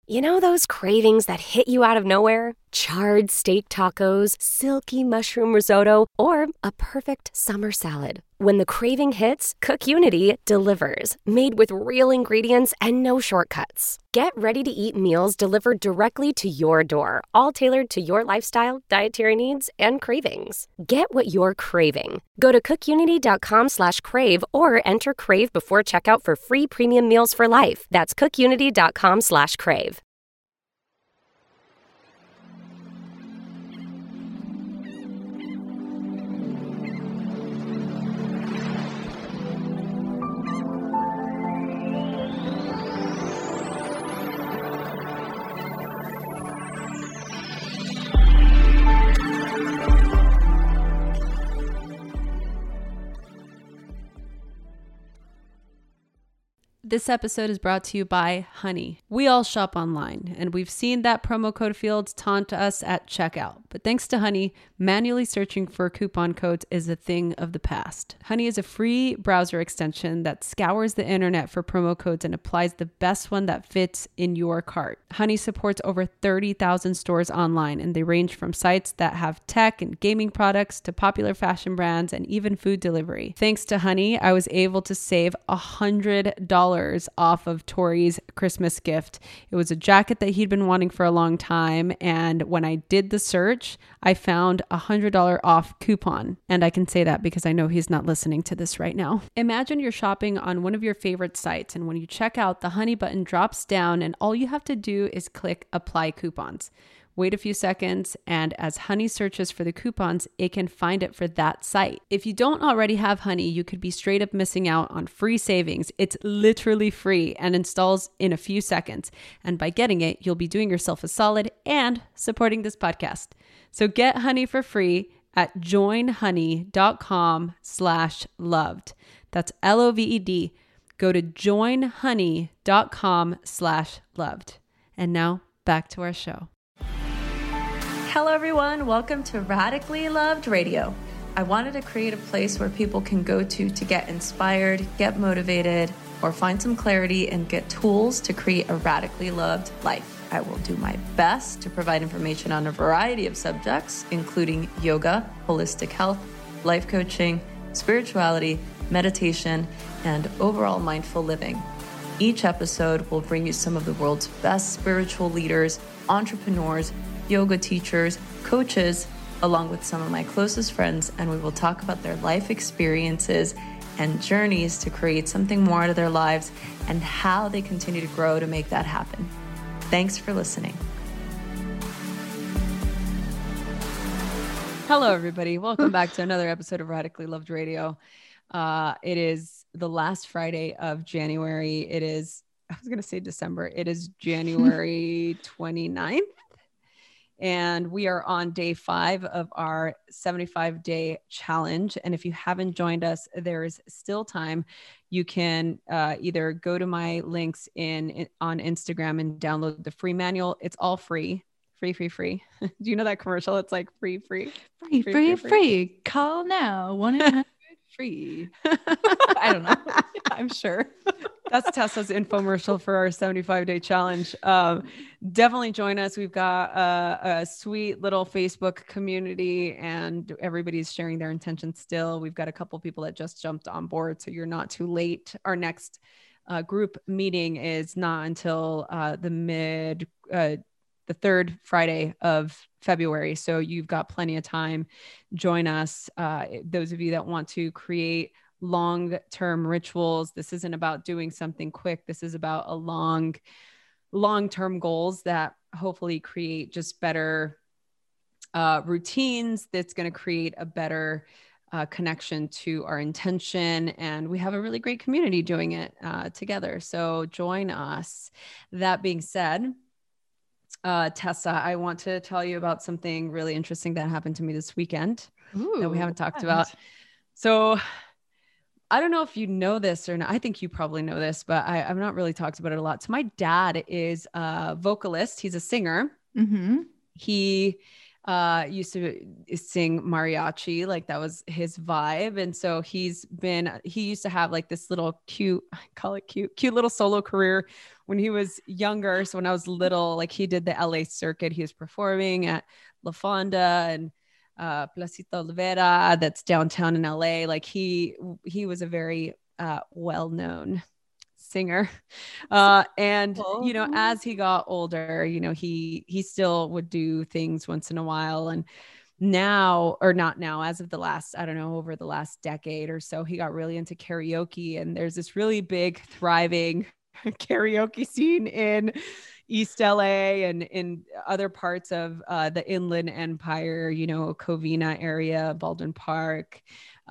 You know those cravings that hit you out of nowhere? Charred steak tacos, silky mushroom risotto, or a perfect summer salad. When the craving hits, CookUnity delivers, made with real ingredients and no shortcuts. Get ready-to-eat meals delivered directly to your door, all tailored to your lifestyle, dietary needs, and cravings. Get what you're craving. Go to cookunity.com/crave or enter CRAVE before checkout for free premium meals for life. That's cookunity.com/crave. This episode is brought to you by Honey. We all shop online, and we've seen that promo code fields taunt us at checkout. But thanks to Honey, manually searching for coupon codes is a thing of the past. Honey is a free browser extension that scours the internet for promo codes and applies the best one that fits in your cart. Honey supports over 30,000 stores online, and they range from sites that have tech and gaming products to popular fashion brands and even food delivery. Thanks to Honey, I was able to save $100 off of Tori's Christmas gift. It was a jacket that he'd been wanting for a long time, and when I did the search, I found a $100 off coupon. And I can say that because I know he's not listening to this right now. Imagine you're shopping on one of your favorite sites, and when you check out, the Honey button drops down, and all you have to do is click Apply Coupons. Wait a few seconds, and as Honey searches for the coupons, it can find it for that site. If you don't already have Honey, you could be straight up missing out on free savings. It's literally free and installs in a few seconds. And by getting it, you'll be doing yourself a solid and supporting this podcast. So get Honey for free at joinhoney.com/loved. That's LOVED. Go to joinhoney.com/loved. And now back to our show. Hello everyone, welcome to Radically Loved Radio. I wanted to create a place where people can go to get inspired, get motivated, or find some clarity and get tools to create a radically loved life. I will do my best to provide information on a variety of subjects, including yoga, holistic health, life coaching, spirituality, meditation, and overall mindful living. Each episode will bring you some of the world's best spiritual leaders, entrepreneurs, yoga teachers, coaches, along with some of my closest friends, and we will talk about their life experiences and journeys to create something more out of their lives and how they continue to grow to make that happen. Thanks for listening. Hello, everybody. Welcome back to another episode of Radically Loved Radio. It is the last Friday of January. I was going to say December. It is January 29th. And we are on day 5 of our 75-day challenge. And if you haven't joined us, there is still time. You can either go to my links on Instagram and download the free manual. It's all free. Free. Do you know that commercial? It's like free. Call now. 1-800-FREE. I don't know. I'm sure. That's Tessa's infomercial for our 75-day challenge. Definitely join us. We've got a sweet little Facebook community and everybody's sharing their intentions still. We've got a couple people that just jumped on board, so you're not too late. Our next group meeting is not until the third Friday of February. So you've got plenty of time. Join us. Those of you that want to create long-term rituals. This isn't about doing something quick. This is about a long-term goals that hopefully create just better routines. That's going to create a better connection to our intention. And we have a really great community doing it together. So join us. That being said, Tessa, I want to tell you about something really interesting that happened to me this weekend that we haven't talked about. So I don't know if you know this or not. I think you probably know this, but I've not really talked about it a lot. So my dad is a vocalist. He's a singer. Mm-hmm. He used to sing mariachi, like that was his vibe. And so he used to have like this little cute, I call it cute little solo career when he was younger. So when I was little, like he did the LA circuit, he was performing at La Fonda and Placita Olivera, that's downtown in LA. Like he was a very well-known singer. And, you know, as he got older, you know, he still would do things once in a while. And now, or not now, as of the last, I don't know, over the last decade or so, he got really into karaoke. And there's this really big, thriving karaoke scene in East LA and in other parts of the Inland Empire, you know, Covina area, Baldwin Park,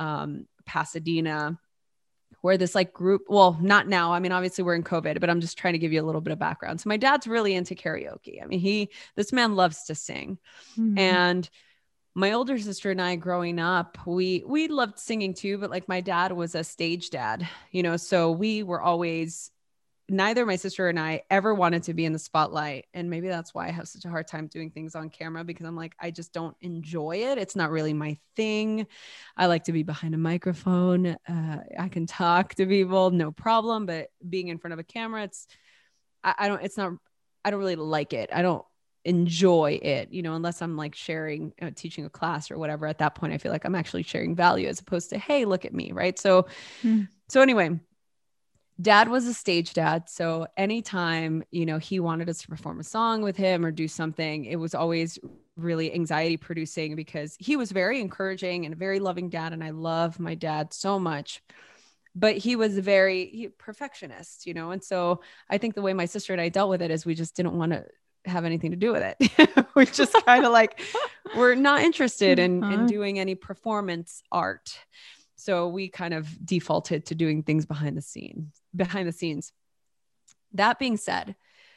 Pasadena, where this like group, well, not now. I mean, obviously we're in COVID, but I'm just trying to give you a little bit of background. So my dad's really into karaoke. I mean, this man loves to sing. Mm-hmm. And my older sister and I growing up, we loved singing too, but like my dad was a stage dad, you know, so we were always, neither my sister and I ever wanted to be in the spotlight. And maybe that's why I have such a hard time doing things on camera, because I'm like, I just don't enjoy it. It's not really my thing. I like to be behind a microphone. I can talk to people, no problem. But being in front of a camera, I don't really like it. I don't enjoy it, you know, unless I'm like sharing, teaching a class or whatever. At that point, I feel like I'm actually sharing value as opposed to, hey, look at me. Right. So anyway, Dad was a stage dad. So anytime, you know, he wanted us to perform a song with him or do something, it was always really anxiety producing, because he was very encouraging and a very loving dad. And I love my dad so much, but he was very perfectionist, you know? And so I think the way my sister and I dealt with it is we just didn't want to have anything to do with it. We just kind of like, we're not interested in doing any performance art. So we kind of defaulted to doing things behind the scenes. That being said,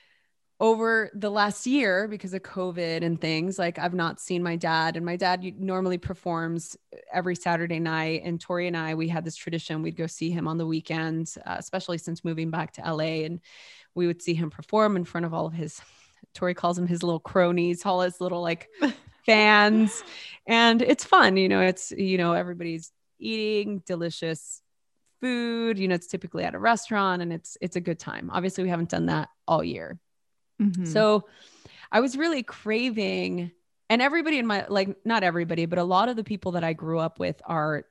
over the last year, because of COVID and things, like I've not seen my dad, and my dad normally performs every Saturday night. And Tori and I, we had this tradition. We'd go see him on the weekends, especially since moving back to LA, and we would see him perform in front of all of his, Tori calls them his little cronies, all his little like fans. And it's fun. You know, it's, you know, everybody's eating delicious food, you know, it's typically at a restaurant, and it's a good time. Obviously we haven't done that all year. Mm-hmm. So I was really craving, and everybody in my, like, not everybody, but a lot of the people that I grew up with are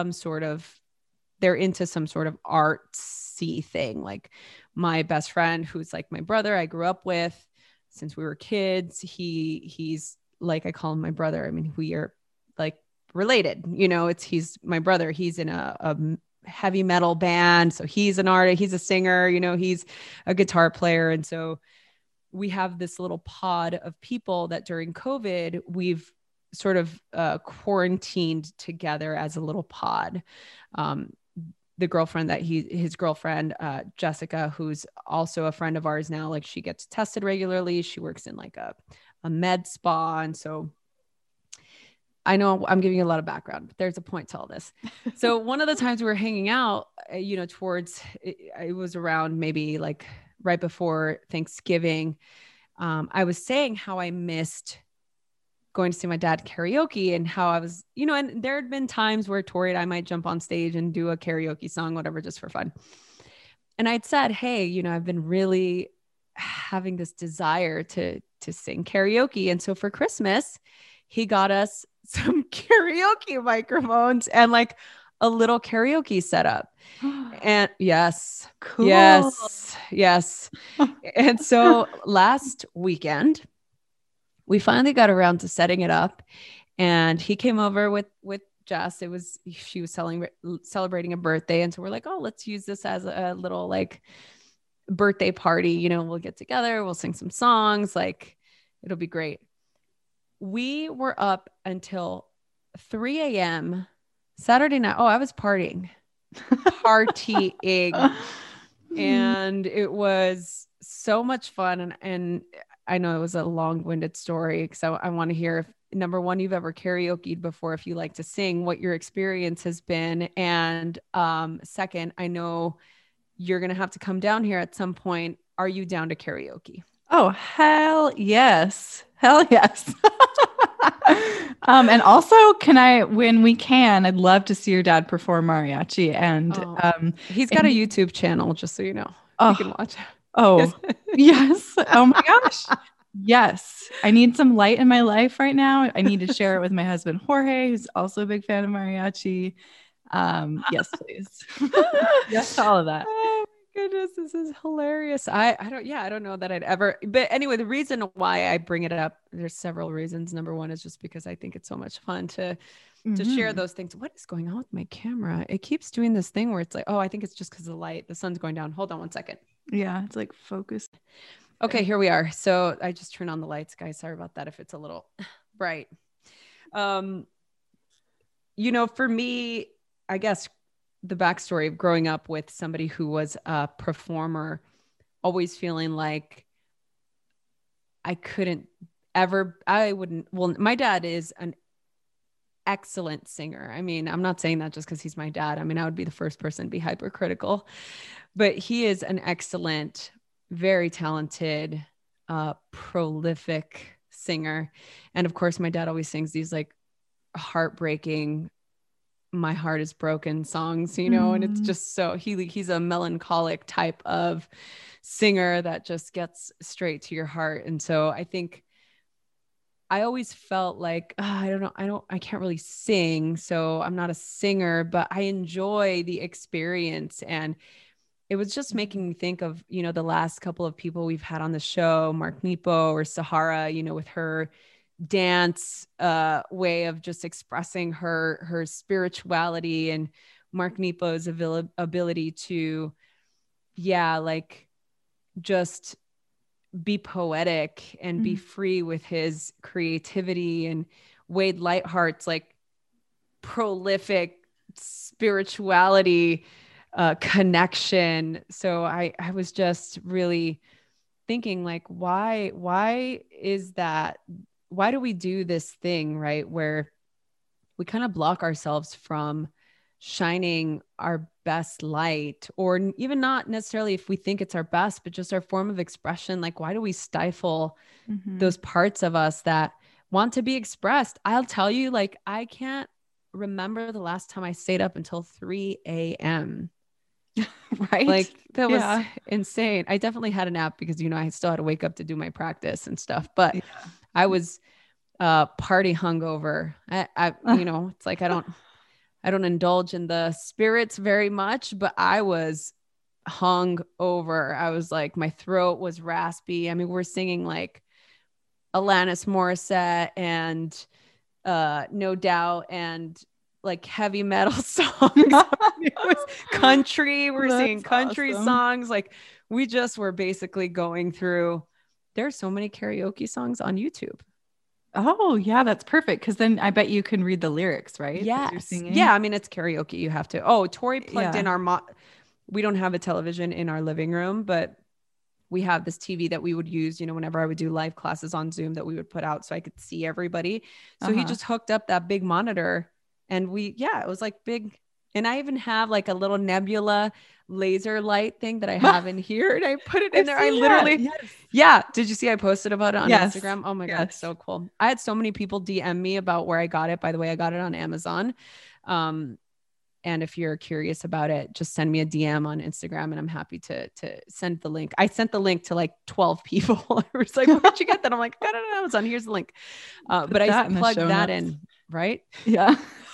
they're into some sort of artsy thing. Like my best friend, who's like my brother, I grew up with since we were kids. He's like, I call him my brother. I mean, we are like related, you know, he's my brother. He's in a heavy metal band. So he's an artist, he's a singer, you know, he's a guitar player. And so we have this little pod of people that during COVID, we've sort of quarantined together as a little pod. The girlfriend his girlfriend, Jessica, who's also a friend of ours now, like she gets tested regularly. She works in like a med spa. And so I know I'm giving you a lot of background, but there's a point to all this. So one of the times we were hanging out, you know, it was around maybe like right before Thanksgiving. I was saying how I missed going to see my dad karaoke, and how I was, you know, and there had been times where Tori and I might jump on stage and do a karaoke song, whatever, just for fun. And I'd said, hey, you know, I've been really having this desire to sing karaoke. And so for Christmas, he got us some karaoke microphones and like a little karaoke setup. And yes, cool. Yes. And so last weekend, we finally got around to setting it up, and he came over with Jess. She was celebrating a birthday. And so we're like, oh, let's use this as a little like birthday party. You know, we'll get together, we'll sing some songs, like it'll be great. We were up until 3 a.m. Saturday night. Oh, I was partying. And it was so much fun. And I know it was a long-winded story, so I want to hear if, number one, you've ever karaoke'd before, if you like to sing, what your experience has been. And second, I know you're going to have to come down here at some point. Are you down to karaoke? Oh, hell yes. Hell yes. And also, when we can, I'd love to see your dad perform mariachi. And he's got a YouTube channel, just so you know. You can watch it. Oh, yes. Oh my gosh. Yes. I need some light in my life right now. I need to share it with my husband, Jorge, who's also a big fan of mariachi. Yes, please. Yes to all of that. Oh my goodness, this is hilarious. I don't know that I'd ever, but anyway, the reason why I bring it up, there's several reasons. Number one is just because I think it's so much fun to share those things. What is going on with my camera? It keeps doing this thing where it's like, oh, I think it's just because of the light. The sun's going down. Hold on one second. Yeah, it's like focused. Okay, here we are. So I just turned on the lights, guys. Sorry about that if it's a little bright. For me, I guess the backstory of growing up with somebody who was a performer, always feeling like my dad is an excellent singer. I mean, I'm not saying that just because he's my dad. I mean, I would be the first person to be hypercritical, but he is an excellent, very talented, prolific singer. And of course, my dad always sings these like heartbreaking, my heart is broken songs, and it's just so he's a melancholic type of singer that just gets straight to your heart. And so I think I always felt like, I can't really sing, so I'm not a singer, but I enjoy the experience. And it was just making me think of, the last couple of people we've had on the show, Mark Nepo or Sahara, with her dance way of just expressing her spirituality, and Mark Nepo's ability to, just be poetic and be free with his creativity, and Wade Lightheart's like prolific spirituality connection. So I was just really thinking like, why is that? Why do we do this thing, right? Where we kind of block ourselves from shining our best light, or even not necessarily if we think it's our best, but just our form of expression. Like, why do we stifle those parts of us that want to be expressed? I'll tell you, like, I can't remember the last time I stayed up until 3 a.m. Right? Like, that was insane. I definitely had a nap because, I still had to wake up to do my practice and stuff, but I was party hungover. I it's like, I don't indulge in the spirits very much, but I was hung over. I was like, my throat was raspy. I mean, we're singing like Alanis Morissette and No Doubt and like heavy metal songs. It was country. We're singing country songs. Like, we just were basically going through. There's so many karaoke songs on YouTube. Oh yeah, that's perfect. Cause then I bet you can read the lyrics, right? Yes. Yeah. I mean, it's karaoke. You have to. Oh, Tori plugged in we don't have a television in our living room, but we have this TV that we would use, whenever I would do live classes on Zoom that we would put out so I could see everybody. So he just hooked up that big monitor, and it was like big. And I even have like a little nebula laser light thing that I have in here, and I put it in there. I literally, Did you see I posted about it on Instagram? Oh my God, it's so cool. I had so many people DM me about where I got it. By the way, I got it on Amazon. And if you're curious about it, just send me a DM on Instagram, and I'm happy to send the link. I sent the link to like 12 people. I was like, where'd you get that? I'm like, I got it on Amazon. Here's the link. But I plugged that in, right? Yeah.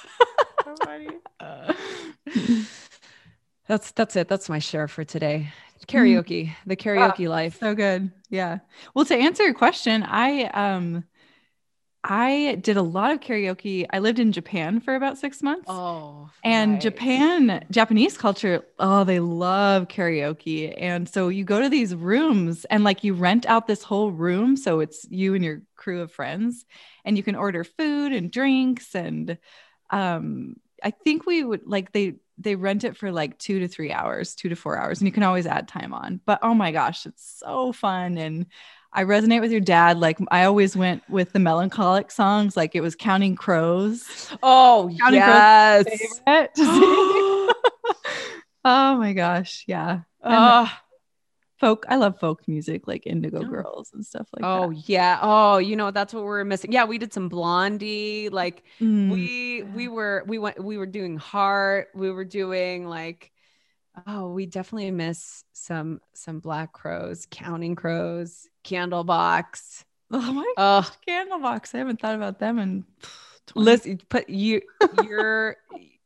That's it. That's my share for today. Karaoke, the karaoke life. So good. Yeah. Well, to answer your question, I did a lot of karaoke. I lived in Japan for about 6 months. Oh, and Japanese culture, they love karaoke. And so you go to these rooms and like you rent out this whole room. So it's you and your crew of friends, and you can order food and drinks. And I think we would like, they rent it for like 2 to 3 hours, 2 to 4 hours, and you can always add time on. But oh my gosh, it's so fun. And I resonate with your dad. Like, I always went with the melancholic songs. Like, it was Counting Crows. Oh, Counting Crows favorite. Oh my gosh. Yeah. But folk. I love folk music, like Indigo Oh. Girls and stuff like Oh that. yeah. Oh, that's what we're missing. Yeah, we did some Blondie. Like Mm, we were doing Heart. We were doing like, oh, we definitely miss some Black Crows, Counting Crows, Candlebox. oh my Oh, gosh, Candlebox. I haven't thought about them in 20. listen, you're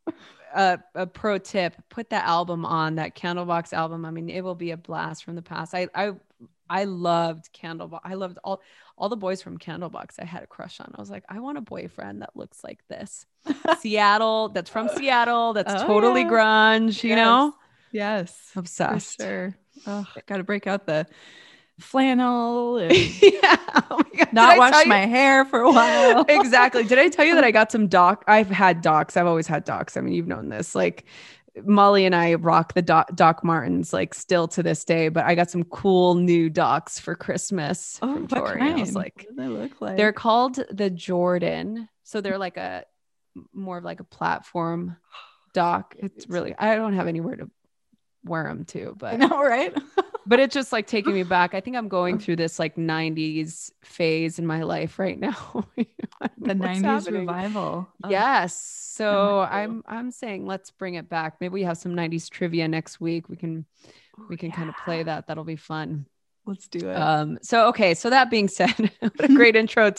a pro tip, put that album on, that Candlebox album. I mean, it will be a blast from the past. I loved Candlebox. I loved all the boys from Candlebox. I had a crush on. I was like, I want a boyfriend that looks like this. Seattle, that's from Seattle. That's Oh, totally yeah. grunge, you know? Yes. Obsessed. For sure. Oh, got to break out the flannel and Yeah. Oh my God. not wash my hair for a while. Exactly. Did I tell you that I got some I've had Docs. I've always had Docs. I mean, you've known this. Like Molly and I rock the Doc Martens like still to this day, but I got some cool new Docs for Christmas from what Tori. kind? I was like, what do they look like? they're called the Jordan. So they're like more of like a platform Doc. It's really, I don't have anywhere to wear them to, but I know, right? but it's just like taking me back. I think I'm going through this like 90s phase in my life right now. The 90s revival. Oh, Yes. So I'm I'm saying let's bring it back. Maybe we have some 90s trivia next week. We can kind of play that. That'll be fun. Let's do it. So that being said, what a great intro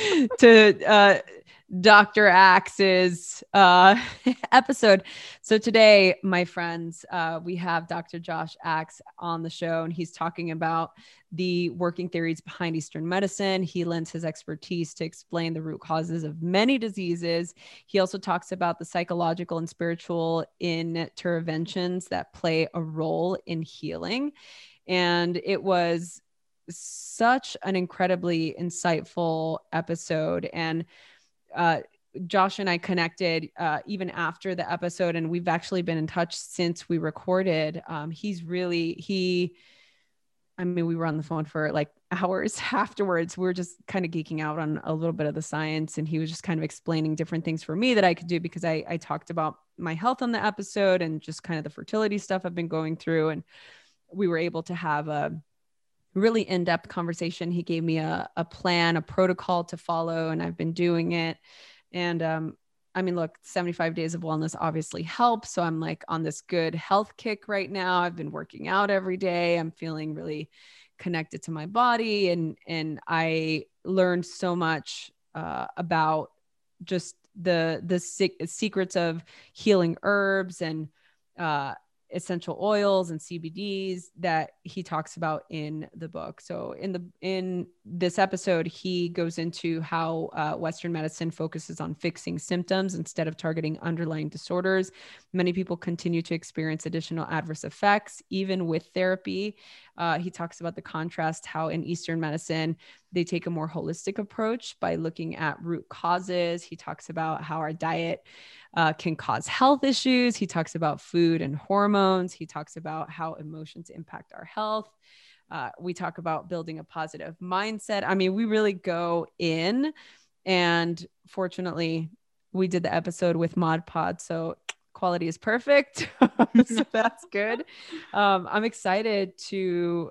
to Dr. Axe's episode. So today, my friends, we have Dr. Josh Axe on the show, and he's talking about the working theories behind Eastern medicine. He lends his expertise to explain the root causes of many diseases. He also talks about the psychological and spiritual interventions that play a role in healing. And it was such an incredibly insightful episode. And Josh and I connected even after the episode, and we've actually been in touch since we recorded. We were on the phone for like hours afterwards. We were just kind of geeking out on a little bit of the science, and he was just kind of explaining different things for me that I could do, because I talked about my health on the episode and just kind of the fertility stuff I've been going through. And we were able to have a really in-depth conversation. He gave me a plan, a protocol to follow, and I've been doing it. And look, 75 days of wellness obviously helps. So I'm like on this good health kick right now. I've been working out every day. I'm feeling really connected to my body. And I learned so much about just the secrets of healing herbs and essential oils and CBDs that he talks about in the book. So in this episode, he goes into how Western medicine focuses on fixing symptoms instead of targeting underlying disorders. Many people continue to experience additional adverse effects, even with therapy. He talks about the contrast, how in Eastern medicine, they take a more holistic approach by looking at root causes. He talks about how our diet can cause health issues. He talks about food and hormones. He talks about how emotions impact our health. We talk about building a positive mindset. I mean, we really go in, and fortunately we did the episode with Mod Pod. So quality is perfect. So that's good. I'm excited to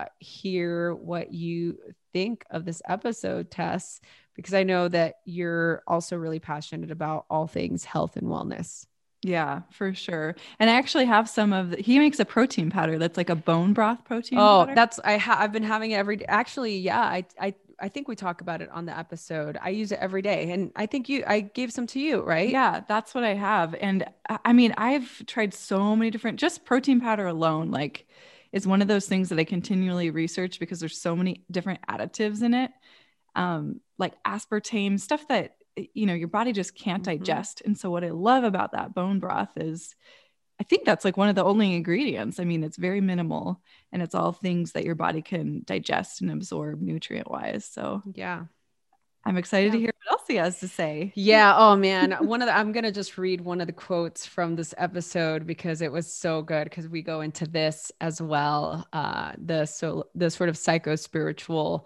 hear what you think of this episode, Tess, because I know that you're also really passionate about all things health and wellness. Yeah, for sure. And I actually have he makes a protein powder that's like a bone broth protein powder. I've been having it every day. Actually, yeah, I think we talk about it on the episode. I use it every day, and I think I gave some to you, right? Yeah, that's what I have. And I mean, I've tried so many different, just protein powder alone, like is one of those things that I continually research because there's so many different additives in it. Like aspartame, stuff that, your body just can't digest. And so what I love about that bone broth is I think that's like one of the only ingredients. I mean, it's very minimal, and it's all things that your body can digest and absorb nutrient wise. So yeah, I'm excited to hear what else he has to say. Yeah. Oh man. I'm going to just read one of the quotes from this episode because it was so good, because we go into this as well. The sort of psycho-spiritual,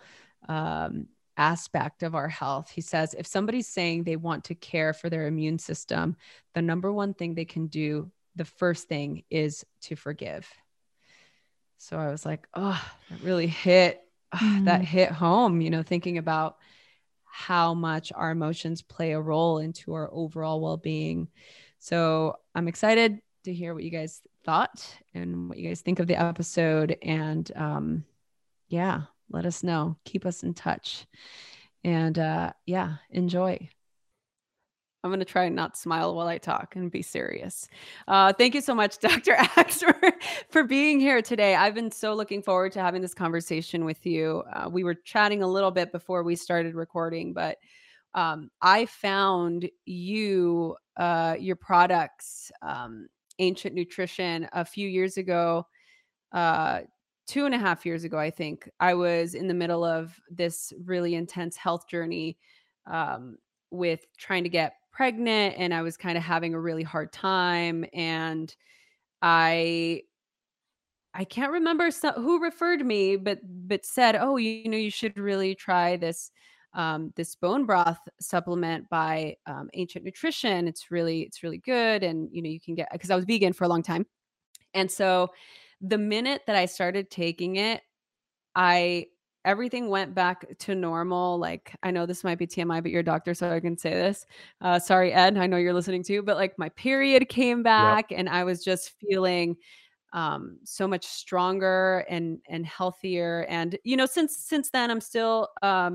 aspect of our health. He says, if somebody's saying they want to care for their immune system, the number one thing they can do, the first thing is to forgive. So I was like, oh, that really hit, that hit home, thinking about how much our emotions play a role into our overall well-being. So I'm excited to hear what you guys thought and what you guys think of the episode. And yeah, let us know. Keep us in touch. And enjoy. I'm going to try and not smile while I talk and be serious. Thank you so much, Dr. Axe, for being here today. I've been so looking forward to having this conversation with you. We were chatting a little bit before we started recording, but I found your products, Ancient Nutrition, a few years ago, 2.5 years ago, I think. I was in the middle of this really intense health journey with trying to get pregnant, and I was kind of having a really hard time. And I can't remember who referred me, but said, oh, you should really try this bone broth supplement by Ancient Nutrition. It's really good. And, you can get, because I was vegan for a long time. And so the minute that I started taking it, everything went back to normal. Like, I know this might be TMI, but you're a doctor, so I can say this. Sorry, Ed, I know you're listening too, but like my period came back. Yep. And I was just feeling so much stronger and healthier. And, since then I'm still,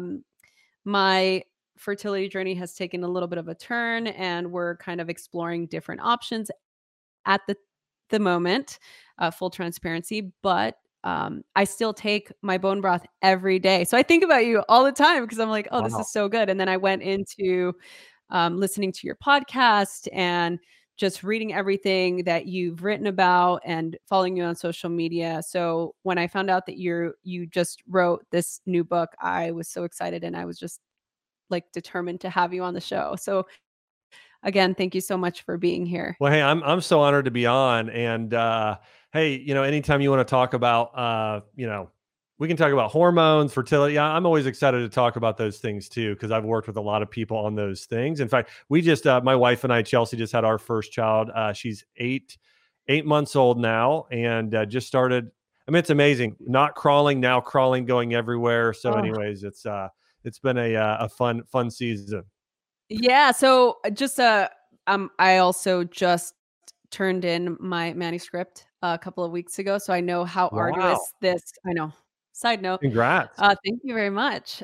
my fertility journey has taken a little bit of a turn, and we're kind of exploring different options at the moment, full transparency, but I still take my bone broth every day. So I think about you all the time because I'm like, oh, wow, this is so good. And then I went into listening to your podcast and just reading everything that you've written about and following you on social media. So when I found out that you just wrote this new book, I was so excited, and I was just like determined to have you on the show. So again, thank you so much for being here. Well, hey, I'm so honored to be on. And hey, anytime you want to talk about, we can talk about hormones, fertility. I'm always excited to talk about those things too, because I've worked with a lot of people on those things. In fact, we just, my wife and I, Chelsea, just had our first child. She's eight months old now, and just started. I mean, it's amazing. Not crawling, now crawling, going everywhere. So, anyways, it's been a fun season. Yeah. So just I also just turned in my manuscript a couple of weeks ago, so I know how arduous this. I know. Side note. Congrats. Thank you very much.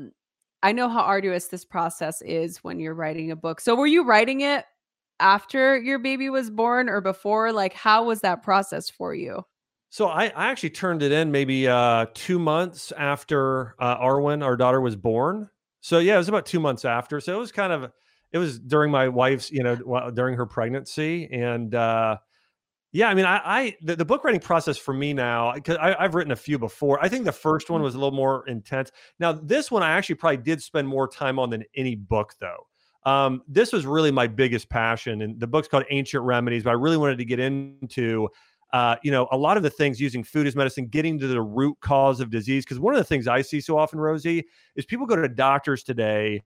I know how arduous this process is when you're writing a book. So were you writing it after your baby was born or before? Like, how was that process for you? So I actually turned it in maybe 2 months after Arwen, our daughter, was born. So yeah, it was about 2 months after. So it was during my wife's, during her pregnancy. And yeah, I mean, the book writing process for me now, because I've written a few before. I think the first one was a little more intense. Now, this one I actually probably did spend more time on than any book, though. This was really my biggest passion. And the book's called Ancient Remedies, but I really wanted to get into a lot of the things using food as medicine, getting to the root cause of disease. Because one of the things I see so often, Rosie, is people go to doctors today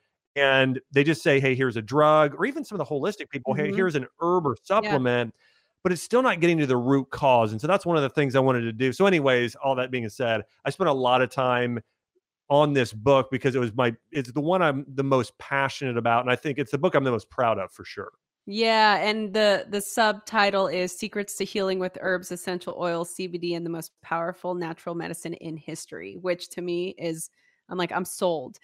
and they just say, hey, here's a drug, or even some of the holistic people, hey, here's an herb or supplement, but it's still not getting to the root cause. And so that's one of the things I wanted to do. So anyways, all that being said, I spent a lot of time on this book because it's the one I'm the most passionate about. And I think it's the book I'm the most proud of for sure. Yeah, and the subtitle is Secrets to Healing with Herbs, Essential Oils, CBD, and the Most Powerful Natural Medicine in History, which to me is, I'm sold.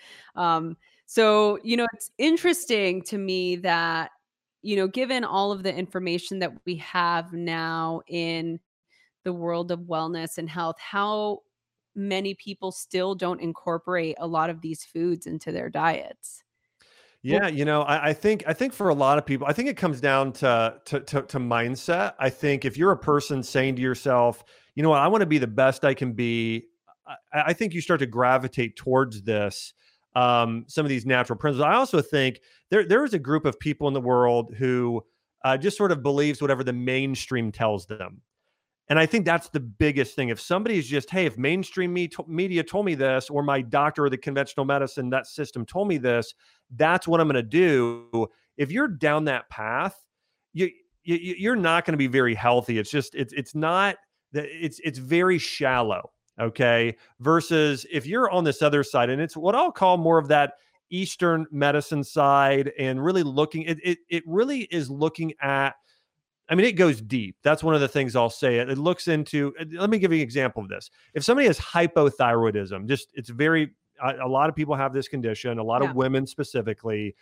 So, it's interesting to me that, given all of the information that we have now in the world of wellness and health, how many people still don't incorporate a lot of these foods into their diets. Yeah, I think for a lot of people, I think it comes down to mindset. I think if you're a person saying to yourself, you know what, I want to be the best I can be, I think you start to gravitate towards this, some of these natural principles. I also think there is a group of people in the world who just sort of believes whatever the mainstream tells them. And I think that's the biggest thing. If somebody's just, hey, if mainstream media told me this, or my doctor or the conventional medicine, that system told me this, that's what I'm going to do. If you're down that path, you're not going to be very healthy. It's just, it's not It's very shallow. Okay. Versus if you're on this other side, and it's what I'll call more of that Eastern medicine side, and really looking, it really is looking at, I mean, it goes deep. That's one of the things I'll say. It looks into, let me give you an example of this. If somebody has hypothyroidism, it's very, a lot of people have this condition, a lot of women specifically.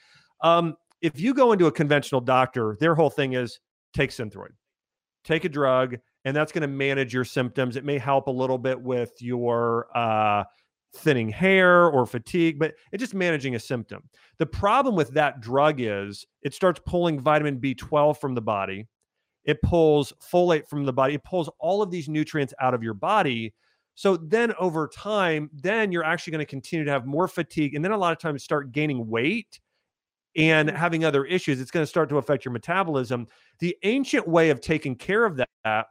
If you go into a conventional doctor, their whole thing is take Synthroid, take a drug, and that's going to manage your symptoms. It may help a little bit with your thinning hair or fatigue, but it's just managing a symptom. The problem with that drug is it starts pulling vitamin B12 from the body. It pulls folate from the body. It pulls all of these nutrients out of your body. So then over time, then you're actually going to continue to have more fatigue. And then a lot of times start gaining weight and having other issues. It's going to start to affect your metabolism. The ancient way of taking care of that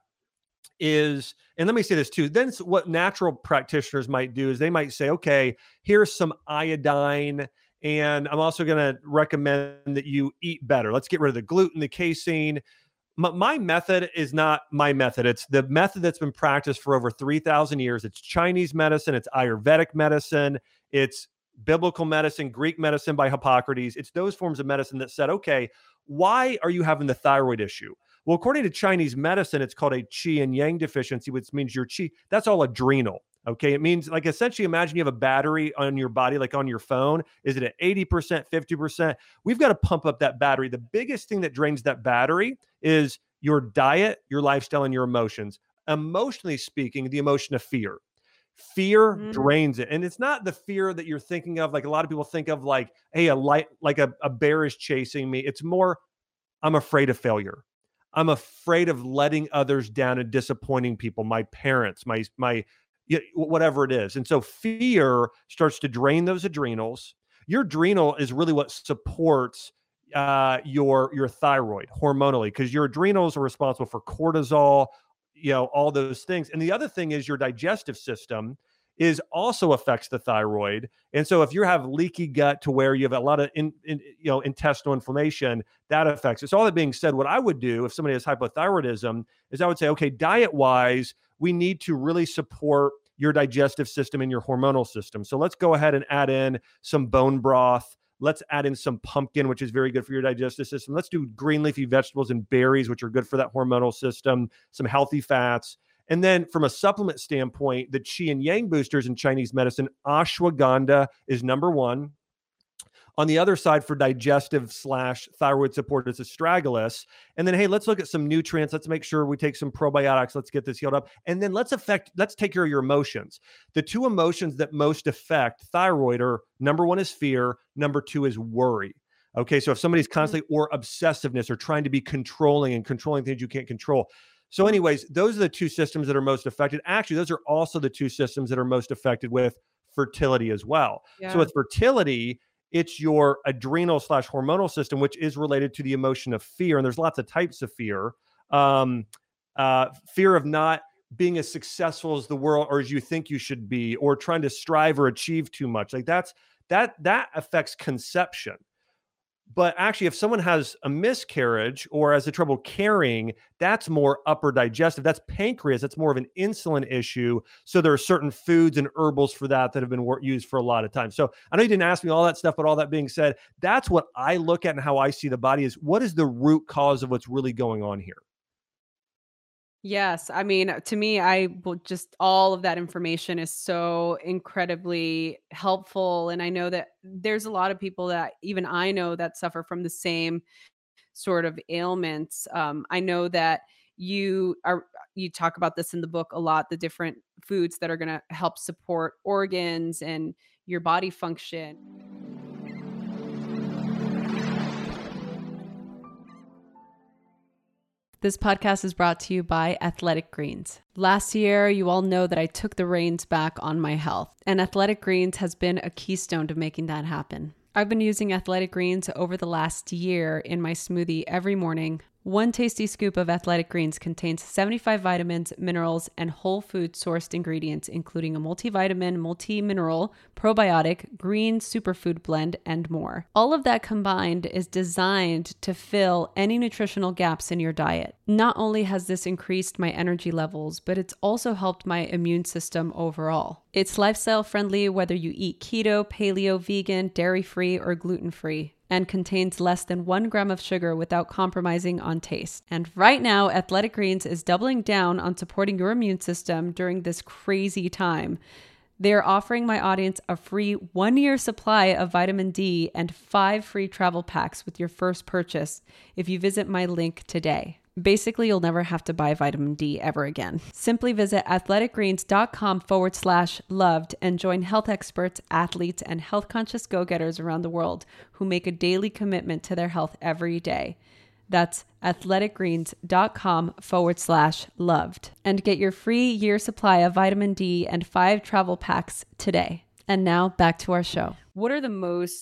is, and let me say this too, then what natural practitioners might do is they might say, okay, here's some iodine, and I'm also going to recommend that you eat better. Let's get rid of the gluten, the casein. My method is not my method. It's the method that's been practiced for over 3,000 years. It's Chinese medicine. It's Ayurvedic medicine. It's biblical medicine, Greek medicine by Hippocrates. It's those forms of medicine that said, okay, why are you having the thyroid issue? Well, according to Chinese medicine, it's called a qi and yang deficiency, which means your qi, that's all adrenal. Okay. It means, like, essentially imagine you have a battery on your body, like on your phone. Is it at 80%, 50%? We've got to pump up that battery. The biggest thing that drains that battery is your diet, your lifestyle, and your emotions. Emotionally speaking, the emotion of fear. Fear drains it. And it's not the fear that you're thinking of. Like a lot of people think of like, hey, a bear is chasing me. It's more, I'm afraid of failure. I'm afraid of letting others down and disappointing people, my parents, my whatever it is. And so fear starts to drain those adrenals. Your adrenal is really what supports your thyroid hormonally, because your adrenals are responsible for cortisol, all those things. And the other thing is your digestive system also affects the thyroid. And so if you have leaky gut to where you have a lot of intestinal inflammation, that affects it. So all that being said, what I would do if somebody has hypothyroidism is I would say, okay, diet wise, we need to really support your digestive system and your hormonal system. So let's go ahead and add in some bone broth. Let's add in some pumpkin, which is very good for your digestive system. Let's do green leafy vegetables and berries, which are good for that hormonal system, some healthy fats. And then from a supplement standpoint, the qi and yang boosters in Chinese medicine, ashwagandha is number one. On the other side for digestive / thyroid support is astragalus. And then, hey, let's look at some nutrients. Let's make sure we take some probiotics. Let's get this healed up. And then let's take care of your emotions. The two emotions that most affect thyroid are, number one is fear. Number two is worry. Okay. So if somebody's constantly, or obsessiveness, or trying to be controlling things you can't control. So anyways, those are the two systems that are most affected. Actually, those are also the two systems that are most affected with fertility as well. Yeah. So with fertility, it's your adrenal / hormonal system, which is related to the emotion of fear. And there's lots of types of fear. Fear of not being as successful as the world or as you think you should be, or trying to strive or achieve too much. Like that affects conception. But actually, if someone has a miscarriage or has a trouble carrying, that's more upper digestive. That's pancreas. That's more of an insulin issue. So there are certain foods and herbals for that have been used for a lot of time. So I know you didn't ask me all that stuff, but all that being said, that's what I look at and how I see the body is, what is the root cause of what's really going on here? Yes. I mean, to me, all of that information is so incredibly helpful. And I know that there's a lot of people that even I know that suffer from the same sort of ailments. I know that you talk about this in the book a lot, the different foods that are going to help support organs and your body function. This podcast is brought to you by Athletic Greens. Last year, you all know that I took the reins back on my health, and Athletic Greens has been a keystone to making that happen. I've been using Athletic Greens over the last year in my smoothie every morning, One tasty scoop of Athletic Greens contains 75 vitamins, minerals, and whole food sourced ingredients, including a multivitamin, multi-mineral, probiotic, green superfood blend, and more. All of that combined is designed to fill any nutritional gaps in your diet. Not only has this increased my energy levels, but it's also helped my immune system overall. It's lifestyle friendly whether you eat keto, paleo, vegan, dairy-free, or gluten-free, and contains less than 1 gram of sugar without compromising on taste. And right now, Athletic Greens is doubling down on supporting your immune system during this crazy time. They're offering my audience a free 1-year supply of vitamin D and 5 free travel packs with your first purchase if you visit my link today. Basically, you'll never have to buy vitamin D ever again. Simply visit athleticgreens.com/loved and join health experts, athletes, and health conscious go-getters around the world who make a daily commitment to their health every day. That's athleticgreens.com/loved and get your free year supply of vitamin D and 5 travel packs today. And now back to our show. What are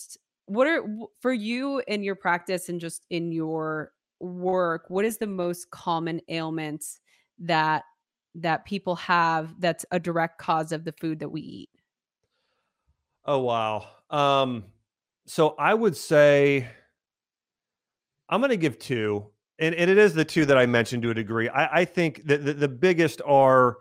for you in your practice and just in your work, what is the most common ailments that people have that's a direct cause of the food that we eat? Oh, wow. So I would say I'm going to give two, and it is the two that I mentioned to a degree. I think that the biggest are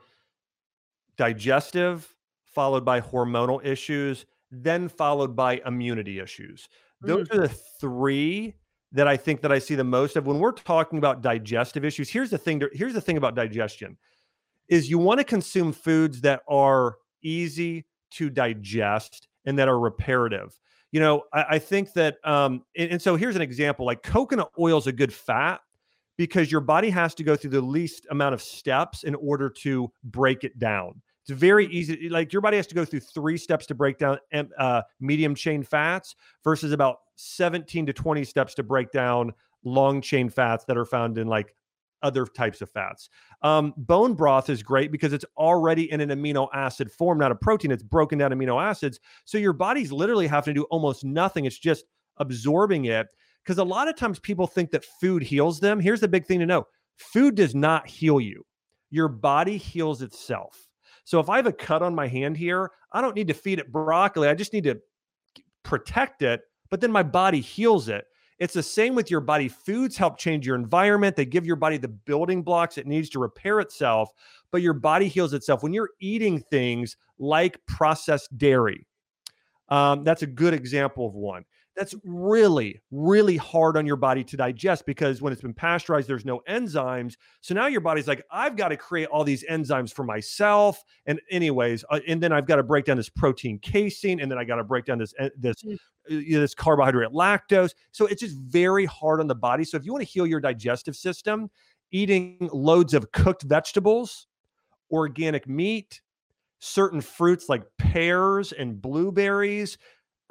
digestive, followed by hormonal issues, then followed by immunity issues. Those are the three that I think that I see the most of when we're talking about digestive issues. Here's the thing about digestion is you want to consume foods that are easy to digest and that are reparative. You know, I think that, and so here's an example, like coconut oil is a good fat because your body has to go through the least amount of steps in order to break it down. It's very easy. Like your body has to go through 3 steps to break down medium chain fats versus about 17 to 20 steps to break down long chain fats that are found in like other types of fats. Bone broth is great because it's already in an amino acid form, not a protein. It's broken down amino acids. So your body's literally having to do almost nothing. It's just absorbing it. Because a lot of times people think that food heals them. Here's the big thing to know. Food does not heal you. Your body heals itself. So if I have a cut on my hand here, I don't need to feed it broccoli. I just need to protect it, but then my body heals it. It's the same with your body. Foods help change your environment. They give your body the building blocks it needs to repair itself, but your body heals itself. When you're eating things like processed dairy, that's a good example of one. That's really, really hard on your body to digest because when it's been pasteurized, there's no enzymes. So now your body's like, I've got to create all these enzymes for myself. And anyways, and then I've got to break down this protein casein, and then I got to break down this carbohydrate lactose. So it's just very hard on the body. So if you want to heal your digestive system, eating loads of cooked vegetables, organic meat, certain fruits like pears and blueberries,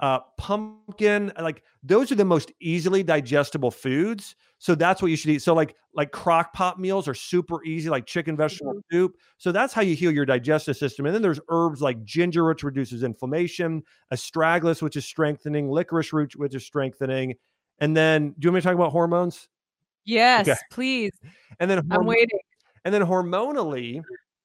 pumpkin, like those are the most easily digestible foods. So that's what you should eat. So like crock pot meals are super easy, like chicken vegetable soup. So that's how you heal your digestive system. And then there's herbs like ginger, which reduces inflammation, astragalus, which is strengthening, licorice root, which is strengthening. And then do you want me to talk about hormones? Yes, Okay. please. And then I'm waiting. And then hormonally,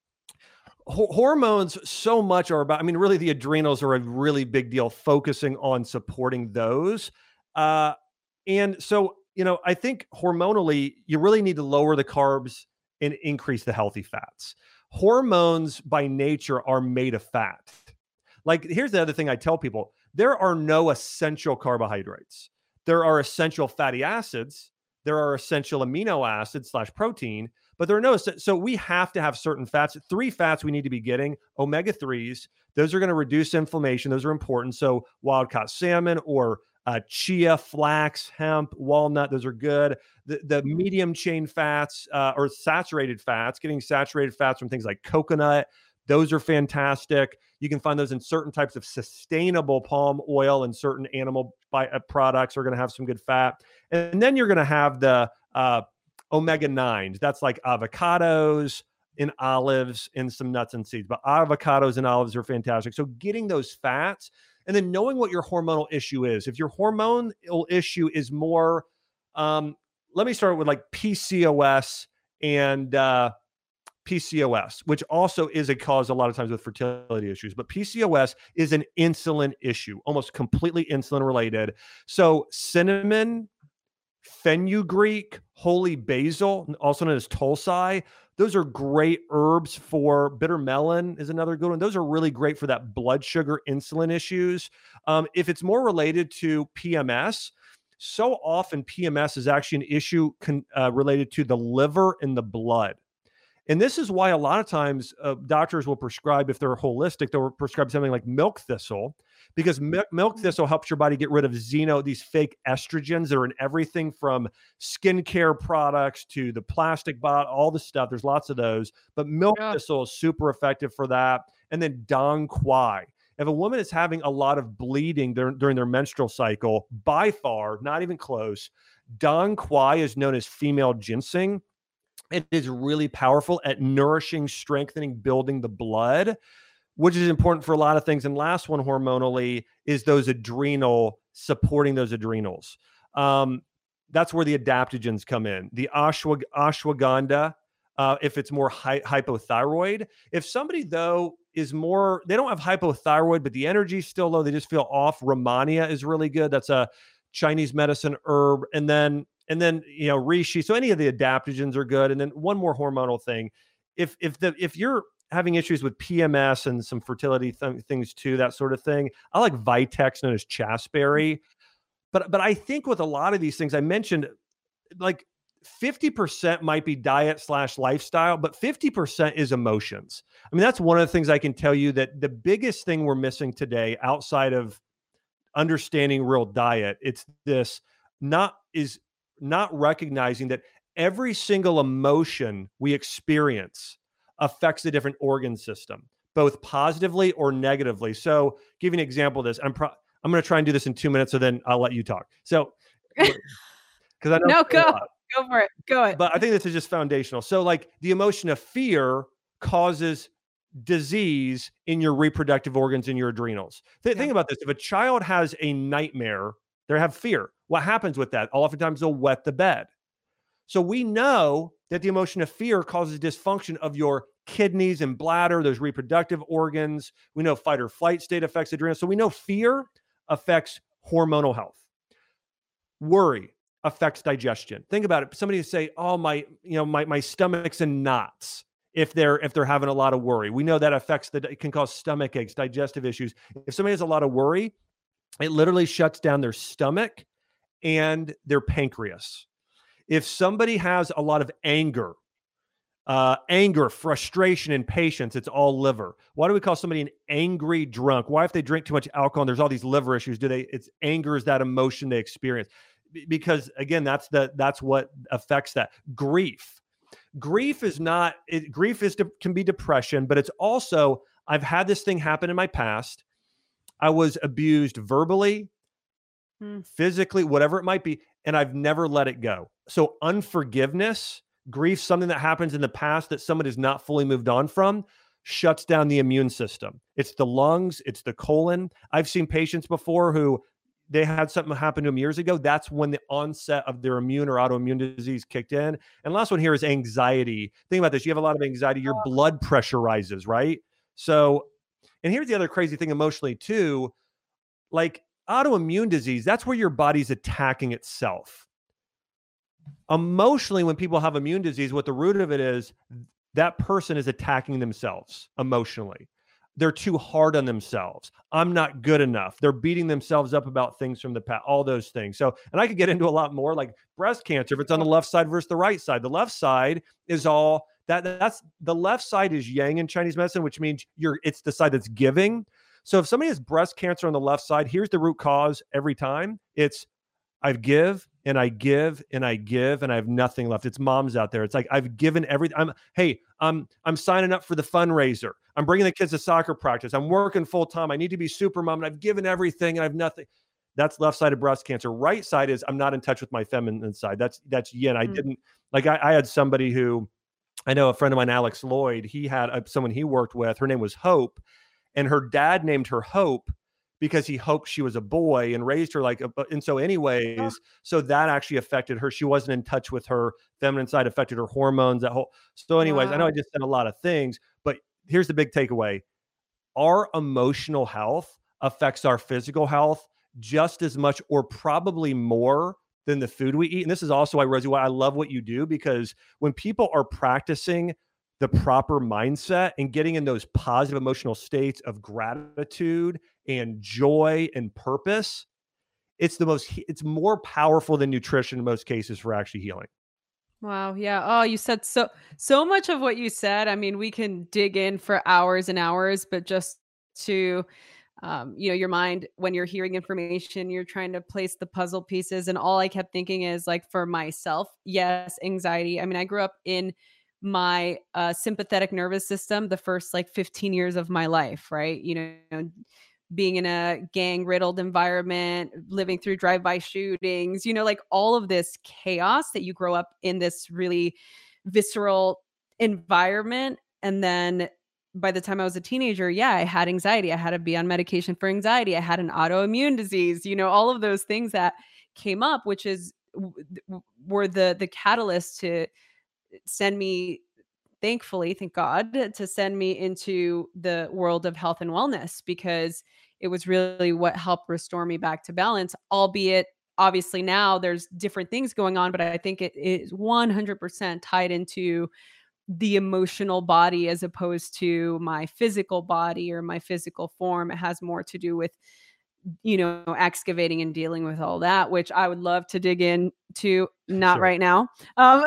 hormones so much are about, I mean, really the adrenals are a really big deal, focusing on supporting those. And so, you know, I think hormonally, you really need to lower the carbs and increase the healthy fats. Hormones by nature are made of fat. Like, here's the other thing I tell people. There are no essential carbohydrates. There are essential fatty acids. There are essential amino acids / protein, but there are no, so we have to have certain fats. 3 fats we need to be getting, omega-3s. Those are going to reduce inflammation. Those are important. So wild-caught salmon or chia, flax, hemp, walnut, those are good. The medium chain fats or saturated fats, getting saturated fats from things like coconut, those are fantastic. You can find those in certain types of sustainable palm oil, and certain animal products are going to have some good fat. And then you're going to have the omega-9s. That's like avocados and olives and some nuts and seeds. But avocados and olives are fantastic. So getting those fats and then knowing what your hormonal issue is. If your hormonal issue is more let me start with like PCOS and PCOS, which also is a cause a lot of times with fertility issues. But PCOS is an insulin issue, almost completely insulin related. So cinnamon, fenugreek, holy basil, also known as tulsi, those are great herbs for bitter melon is another good one. Those are really great for that blood sugar insulin issues. If it's more related to PMS, so often PMS is actually an issue related to the liver and the blood. And this is why a lot of times doctors will prescribe, if they're holistic, they'll prescribe something like milk thistle, because milk thistle helps your body get rid of these fake estrogens that are in everything from skincare products to the plastic bottle, all the stuff. There's lots of those, but milk thistle is super effective for that. And then dong quai. If a woman is having a lot of bleeding during their menstrual cycle, by far, not even close, dong quai is known as female ginseng. It is really powerful at nourishing, strengthening, building the blood, which is important for a lot of things. And last one, hormonally, is those supporting those adrenals. That's where the adaptogens come in. The ashwagandha, if it's more hypothyroid. If somebody, though, is more, they don't have hypothyroid, but the energy is still low, they just feel off, Rehmannia is really good. That's a Chinese medicine herb. And then reishi. So any of the adaptogens are good. And then one more hormonal thing. If you're having issues with PMS and some fertility things too, that sort of thing, I like Vitex, known as chasteberry. But I think with a lot of these things I mentioned, like 50% might be diet/lifestyle, but 50% is emotions. I mean, that's one of the things I can tell you, that the biggest thing we're missing today outside of understanding real diet, it's this not recognizing that every single emotion we experience affects a different organ system, both positively or negatively. So give you an example of this. I'm going to try and do this in 2 minutes, so then I'll let you talk. So, because I know. No, go for it. Go ahead. But I think this is just foundational. So like the emotion of fear causes disease in your reproductive organs, in your adrenals. Think about this. If a child has a nightmare, they have fear. What happens with that? Oftentimes they'll wet the bed. So we know that the emotion of fear causes dysfunction of your kidneys and bladder, those reproductive organs. We know fight or flight state affects adrenals. So we know fear affects hormonal health. Worry affects digestion. Think about it. Somebody say, "Oh, my stomach's in knots." If they're having a lot of worry, we know that it can cause stomach aches, digestive issues. If somebody has a lot of worry, it literally shuts down their stomach and their pancreas. If somebody has a lot of anger, frustration, impatience, it's all liver. Why do we call somebody an angry drunk? Why, if they drink too much alcohol and there's all these liver issues, it's anger is that emotion they experience? Because again, that's what affects that. Grief can be depression, but it's also, I've had this thing happen in my past. I was abused verbally, physically, whatever it might be, and I've never let it go. So unforgiveness, grief, something that happens in the past that someone has not fully moved on from, shuts down the immune system. It's the lungs, it's the colon. I've seen patients before who they had something happen to them years ago. That's when the onset of their immune or autoimmune disease kicked in. And last one here is anxiety. Think about this. You have a lot of anxiety, your blood pressure rises, right? So, and here's the other crazy thing emotionally too, like autoimmune disease, that's where your body's attacking itself. Emotionally, when people have immune disease, what the root of it is, that person is attacking themselves emotionally. They're too hard on themselves. I'm not good enough. They're beating themselves up about things from the past, all those things. So, and I could get into a lot more, like breast cancer, if it's on the left side versus the right side. The left side is all that's the left side is yang in Chinese medicine, which means it's the side that's giving. So if somebody has breast cancer on the left side, here's the root cause every time. It's I give and I give and I give and I have nothing left. It's moms out there. It's like, I've given everything. I'm signing up for the fundraiser. I'm bringing the kids to soccer practice. I'm working full time. I need to be super mom and I've given everything and I have nothing. That's left side of breast cancer. Right side is I'm not in touch with my feminine side. That's yin. I didn't like, I had somebody who, I know a friend of mine, Alex Lloyd, he had someone he worked with, her name was Hope, and her dad named her Hope because he hoped she was a boy and raised her like a, and so anyways, so that actually affected her. She wasn't in touch with her feminine side, affected her hormones, that whole. So anyways, I know I just said a lot of things, but here's the big takeaway. Our emotional health affects our physical health just as much or probably more than the food we eat. And this is also why, Rosie, why I love what you do, because when people are practicing the proper mindset and getting in those positive emotional states of gratitude and joy and purpose, it's more powerful than nutrition in most cases for actually healing. Wow. Yeah. Oh, you said so much of what you said. I mean, we can dig in for hours and hours, but just to, your mind, when you're hearing information, you're trying to place the puzzle pieces. And all I kept thinking is like, for myself, yes, anxiety. I mean, I grew up in my sympathetic nervous system the first like 15 years of my life, right? Being in a gang riddled environment, living through drive-by shootings, like all of this chaos that you grow up in this really visceral environment. And then by the time I was a teenager, I had anxiety. I had to be on medication for anxiety. I had an autoimmune disease, all of those things that came up, which were the catalyst to send me, thankfully, thank God, to send me into the world of health and wellness, because it was really what helped restore me back to balance, albeit obviously now there's different things going on, but I think it is 100% tied into the emotional body as opposed to my physical body or my physical form. It has more to do with excavating and dealing with all that, which I would love to dig into, not right now. I'm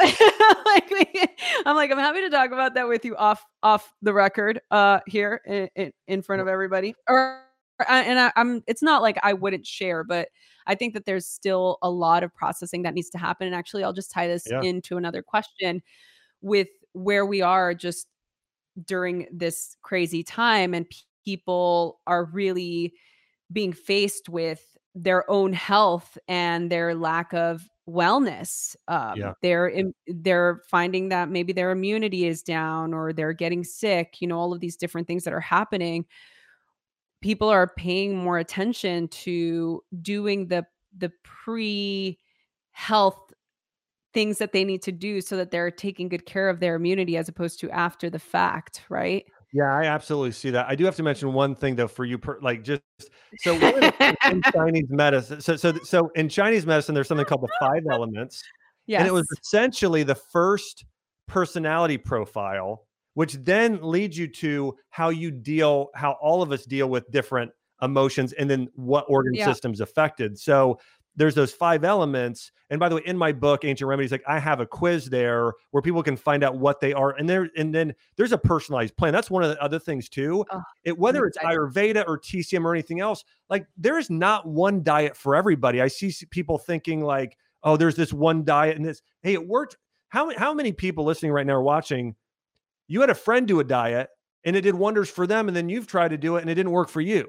happy to talk about that with you off the record here in front of everybody. It's not like I wouldn't share, but I think that there's still a lot of processing that needs to happen. And actually, I'll just tie this into another question with where we are just during this crazy time, and people are really being faced with their own health and their lack of wellness. They're finding that maybe their immunity is down or they're getting sick, all of these different things that are happening. People are paying more attention to doing the pre-health things that they need to do so that they're taking good care of their immunity as opposed to after the fact, right? Yeah, I absolutely see that. I do have to mention one thing though for you, so in Chinese medicine. So in Chinese medicine, there's something called the 5 elements. Yes. And it was essentially the first personality profile, which then leads you to how all of us deal with different emotions and then what organ systems affected. So there's those 5 elements. And by the way, in my book, Ancient Remedies, like I have a quiz there where people can find out what they are. And then there's a personalized plan. That's one of the other things too. Whether it's Ayurveda or TCM or anything else, like there's not one diet for everybody. I see people thinking like, oh, there's this one diet and this, hey, it worked. How many people listening right now are watching? You had a friend do a diet and it did wonders for them. And then you've tried to do it and it didn't work for you.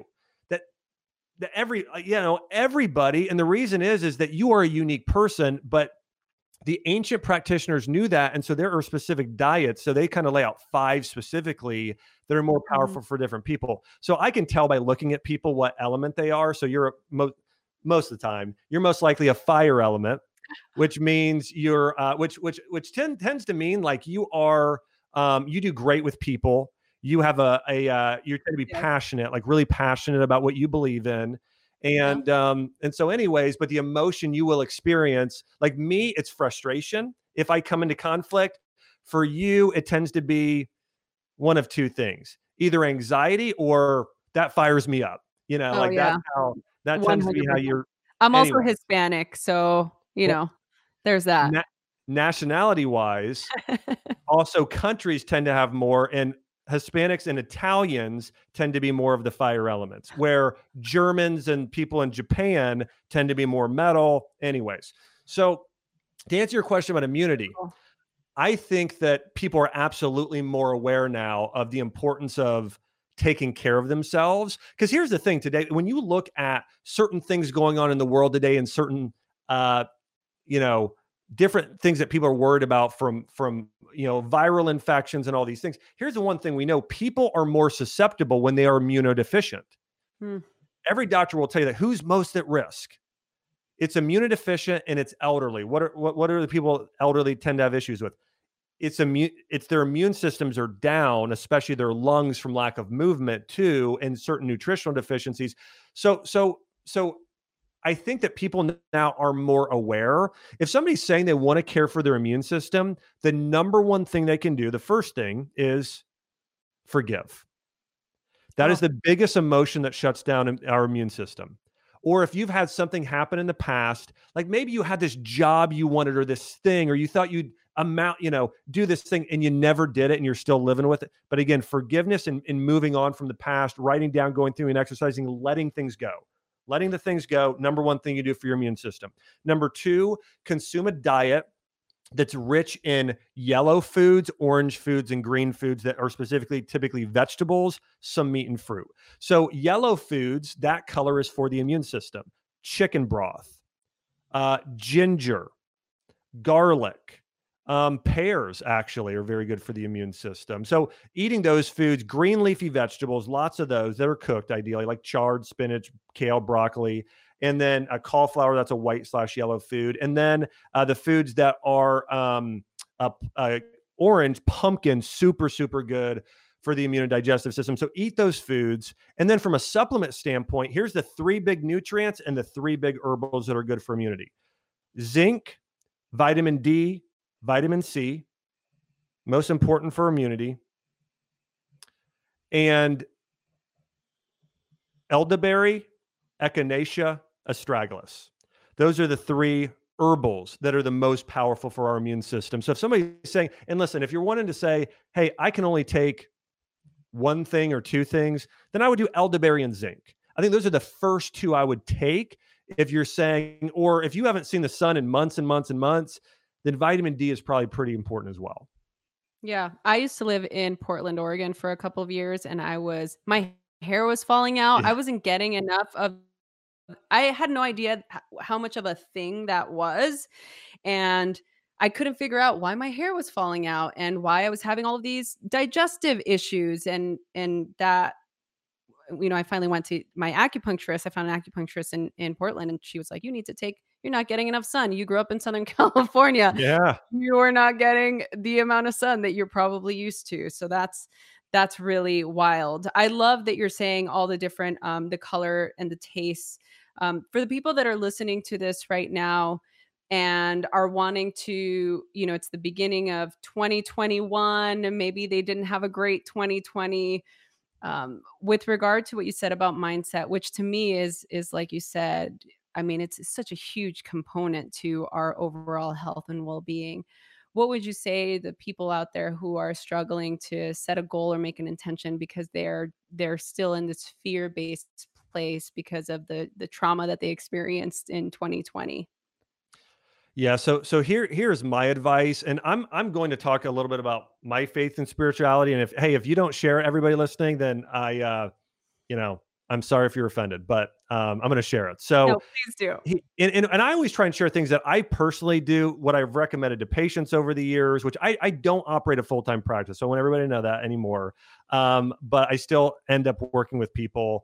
Everybody. And the reason is that you are a unique person, but the ancient practitioners knew that. And so there are specific diets. So they kind of lay out 5 specifically that are more powerful for different people. So I can tell by looking at people what element they are. So you're most of the time, you're most likely a fire element, which means you're, which tends to mean like you are, you do great with people. You have you tend to be passionate, like really passionate about what you believe in. And so anyways, but the emotion you will experience, like me, it's frustration. If I come into conflict, for you, it tends to be one of 2 things, either anxiety or that fires me up, that's how that tends 100%. To be how you're. I'm also Hispanic. So, there's that. Nationality wise, also countries tend to have more, and Hispanics and Italians tend to be more of the fire elements, where Germans and people in Japan tend to be more metal. Anyways, so to answer your question about immunity, I think that people are absolutely more aware now of the importance of taking care of themselves. Because here's the thing today, when you look at certain things going on in the world today and certain, different things that people are worried about from viral infections and all these things. Here's the one thing we know: people are more susceptible when they are immunodeficient. every doctor will tell you that who's most at risk. It's immunodeficient and it's elderly. What are the people elderly tend to have issues with? It's their immune systems are down, especially their lungs from lack of movement too, and certain nutritional deficiencies. So I think that people now are more aware. If somebody's saying they want to care for their immune system, the number one thing they can do, the first thing is forgive. That is the biggest emotion that shuts down our immune system. Or if you've had something happen in the past, like maybe you had this job you wanted or this thing, or you thought you'd do this thing and you never did it and you're still living with it. But again, forgiveness and moving on from the past, writing down, going through and exercising, letting things go. Letting the things go, number one thing you do for your immune system. Number two, consume a diet that's rich in yellow foods, orange foods, and green foods that are typically vegetables, some meat and fruit. So yellow foods, that color is for the immune system. Chicken broth, ginger, garlic, pears actually are very good for the immune system. So eating those foods, green leafy vegetables, lots of those that are cooked ideally, like chard, spinach, kale, broccoli, and then a cauliflower, that's a white/yellow food. And then the foods that are orange, pumpkin, super, super good for the immunodigestive system. So eat those foods. And then from a supplement standpoint, here's the 3 big nutrients and the 3 big herbals that are good for immunity. Zinc, vitamin D, vitamin C, most important for immunity, and elderberry, echinacea, astragalus. Those are the 3 herbals that are the most powerful for our immune system. So if somebody's saying, and listen, if you're wanting to say, hey, I can only take 1 thing or 2 things, then I would do elderberry and zinc. I think those are the first 2 I would take if you're saying, or if you haven't seen the sun in months and months and months, then vitamin D is probably pretty important as well. Yeah. I used to live in Portland, Oregon for a couple of years, and my hair was falling out. Yeah. I wasn't getting enough I had no idea how much of a thing that was. And I couldn't figure out why my hair was falling out and why I was having all of these digestive issues. And that, I finally went to my acupuncturist. I found an acupuncturist in Portland, and she was like, you're not getting enough sun. You grew up in Southern California. Yeah. You're not getting the amount of sun that you're probably used to. So that's really wild. I love that you're saying all the different, the color and the tastes. For the people that are listening to this right now and are wanting to, it's the beginning of 2021, and maybe they didn't have a great 2020. With regard to what you said about mindset, which to me is like you said, I mean, it's such a huge component to our overall health and well-being. What would you say the people out there who are struggling to set a goal or make an intention because they're still in this fear-based place because of the trauma that they experienced in 2020? Yeah. So here's my advice, and I'm going to talk a little bit about my faith and spirituality. And if you don't share, everybody listening, then I'm sorry if you're offended, but I'm going to share it. So no, please do. And I always try and share things that I personally do, what I've recommended to patients over the years, which I don't operate a full-time practice. So I want everybody to know that anymore. But I still end up working with people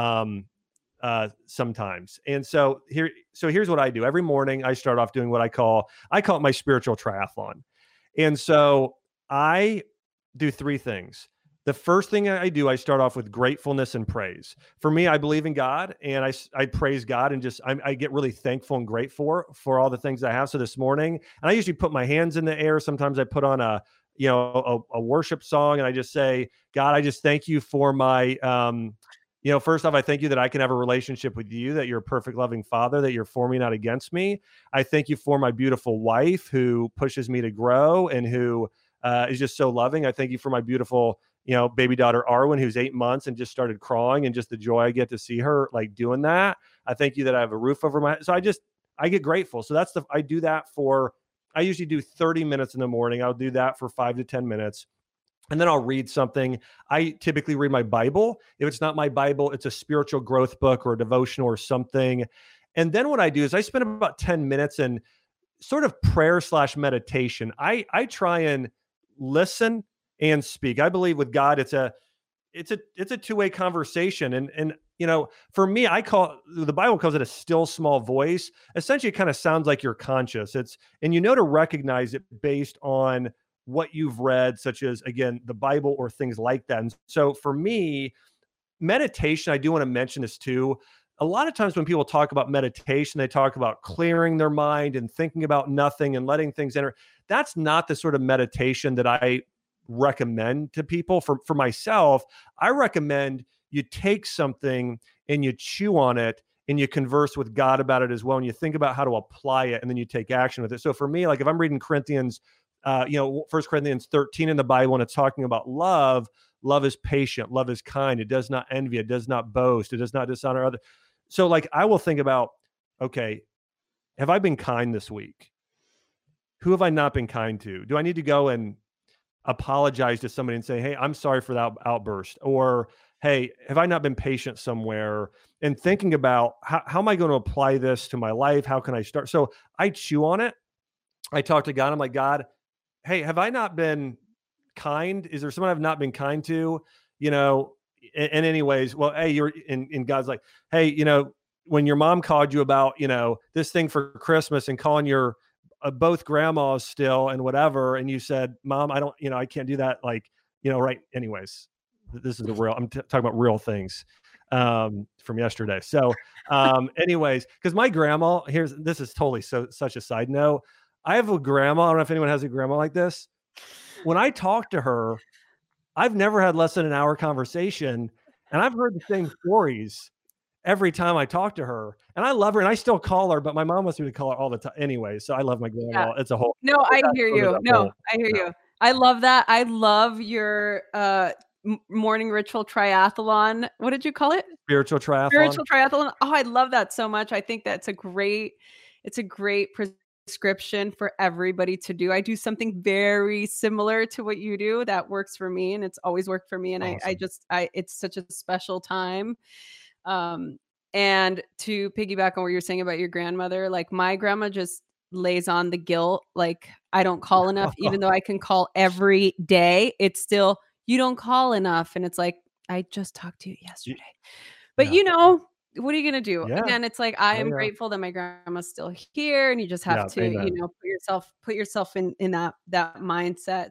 sometimes. And so here's what I do. Every morning I start off doing what I call it my spiritual triathlon. And so I do 3 things. The first thing I do, I start off with gratefulness and praise. For me, I believe in God, and I praise God, and I get really thankful and grateful for all the things I have. So this morning, and I usually put my hands in the air. Sometimes I put on a worship song, and I just say, God, I just thank you for my, first off, I thank you that I can have a relationship with you, that you're a perfect, loving Father, that you're for me, not against me. I thank you for my beautiful wife who pushes me to grow and who is just so loving. I thank you for my beautiful baby daughter, Arwen, who's 8 months and just started crawling, and just the joy I get to see her like doing that. I thank you that I have a roof over my head. So I get grateful. So I do that I usually do 30 minutes in the morning. I'll do that for 5 to 10 minutes. And then I'll read something. I typically read my Bible. If it's not my Bible, it's a spiritual growth book or a devotional or something. And then what I do is I spend about 10 minutes in sort of prayer/meditation. I try and listen and speak. I believe with God, it's a two-way conversation. And for me, the Bible calls it a still small voice. Essentially, it kind of sounds like you're conscious. And to recognize it based on what you've read, such as, again, the Bible or things like that. And so for me, meditation, I do want to mention this too. A lot of times when people talk about meditation, they talk about clearing their mind and thinking about nothing and letting things enter. That's not the sort of meditation that I recommend to people. For myself, I recommend you take something and you chew on it and you converse with God about it as well. And you think about how to apply it and then you take action with it. So for me, like if I'm reading Corinthians, 1 Corinthians 13 in the Bible, and it's talking about love is patient, love is kind. It does not envy, it does not boast, it does not dishonor others. So like I will think about, okay, have I been kind this week? Who have I not been kind to? Do I need to go and apologize to somebody and say, hey, I'm sorry for that outburst? Or, hey, have I not been patient somewhere? And thinking about how am I going to apply this to my life? How can I start? So I chew on it. I talk to God. I'm like, God, hey, have I not been kind? Is there someone I've not been kind to? And anyways, well, hey, you're in God's like, hey, when your mom called you about, this thing for Christmas and calling your both grandmas still and whatever. And you said, Mom, I can't do that. Like, right. Anyways, this is I'm talking about real things from yesterday. So anyways, because my grandma this is totally such a side note. I have a grandma. I don't know if anyone has a grandma like this. When I talk to her, I've never had less than an hour conversation, and I've heard the same stories every time I talk to her. And I love her, and I still call her, but my mom wants me to call her all the time anyway. So I love my grandma. Yeah. It's a whole. No, I hear you. No, I hear you. I love that. I love your morning ritual triathlon. What did you call it? Spiritual triathlon. Spiritual triathlon. Oh, I love that so much. I think that's a great prescription for everybody to do. I do something very similar to what you do that works for me, and it's always worked for me. And awesome. It's such a special time. And to piggyback on what you're saying about your grandmother, like my grandma just lays on the guilt. Like I don't call enough, even though I can call every day. It's still, you don't call enough. And it's like, I just talked to you yesterday, but what are you going to do? Yeah. Again, it's like, I am grateful that my grandma's still here, and you just have to, put yourself in that mindset.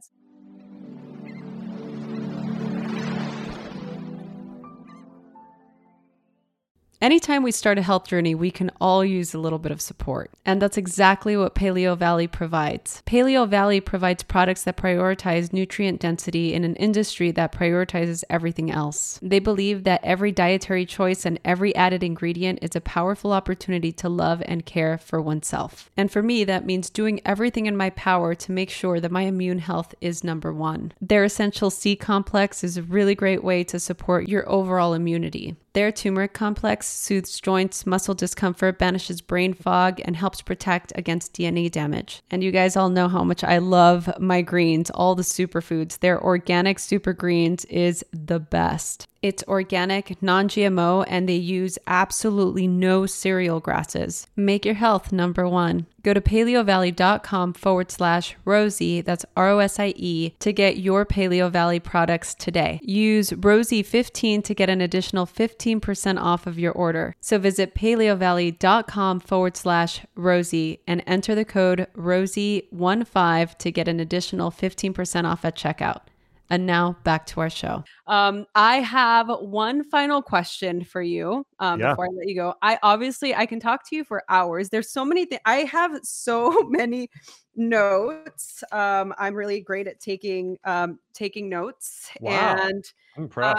Anytime we start a health journey, we can all use a little bit of support. And that's exactly what Paleo Valley provides. Paleo Valley provides products that prioritize nutrient density in an industry that prioritizes everything else. They believe that every dietary choice and every added ingredient is a powerful opportunity to love and care for oneself. And for me, that means doing everything in my power to make sure that my immune health is number one. Their Essential C complex is a really great way to support your overall immunity. Their turmeric complex soothes joints, muscle discomfort, banishes brain fog, and helps protect against DNA damage. And you guys all know how much I love my greens, all the superfoods. Their organic super greens is the best. It's organic, non-GMO, and they use absolutely no cereal grasses. Make your health number one. Go to paleovalley.com/Rosie, that's ROSIE, to get your Paleo Valley products today. Use Rosie15 to get an additional 15% off of your order. So visit paleovalley.com/Rosie and enter the code Rosie15 to get an additional 15% off at checkout. And now back to our show. I have one final question for you before I let you go. I can talk to you for hours. There's so many things. I have so many notes. I'm really great at taking notes. Wow. And I'm impressed.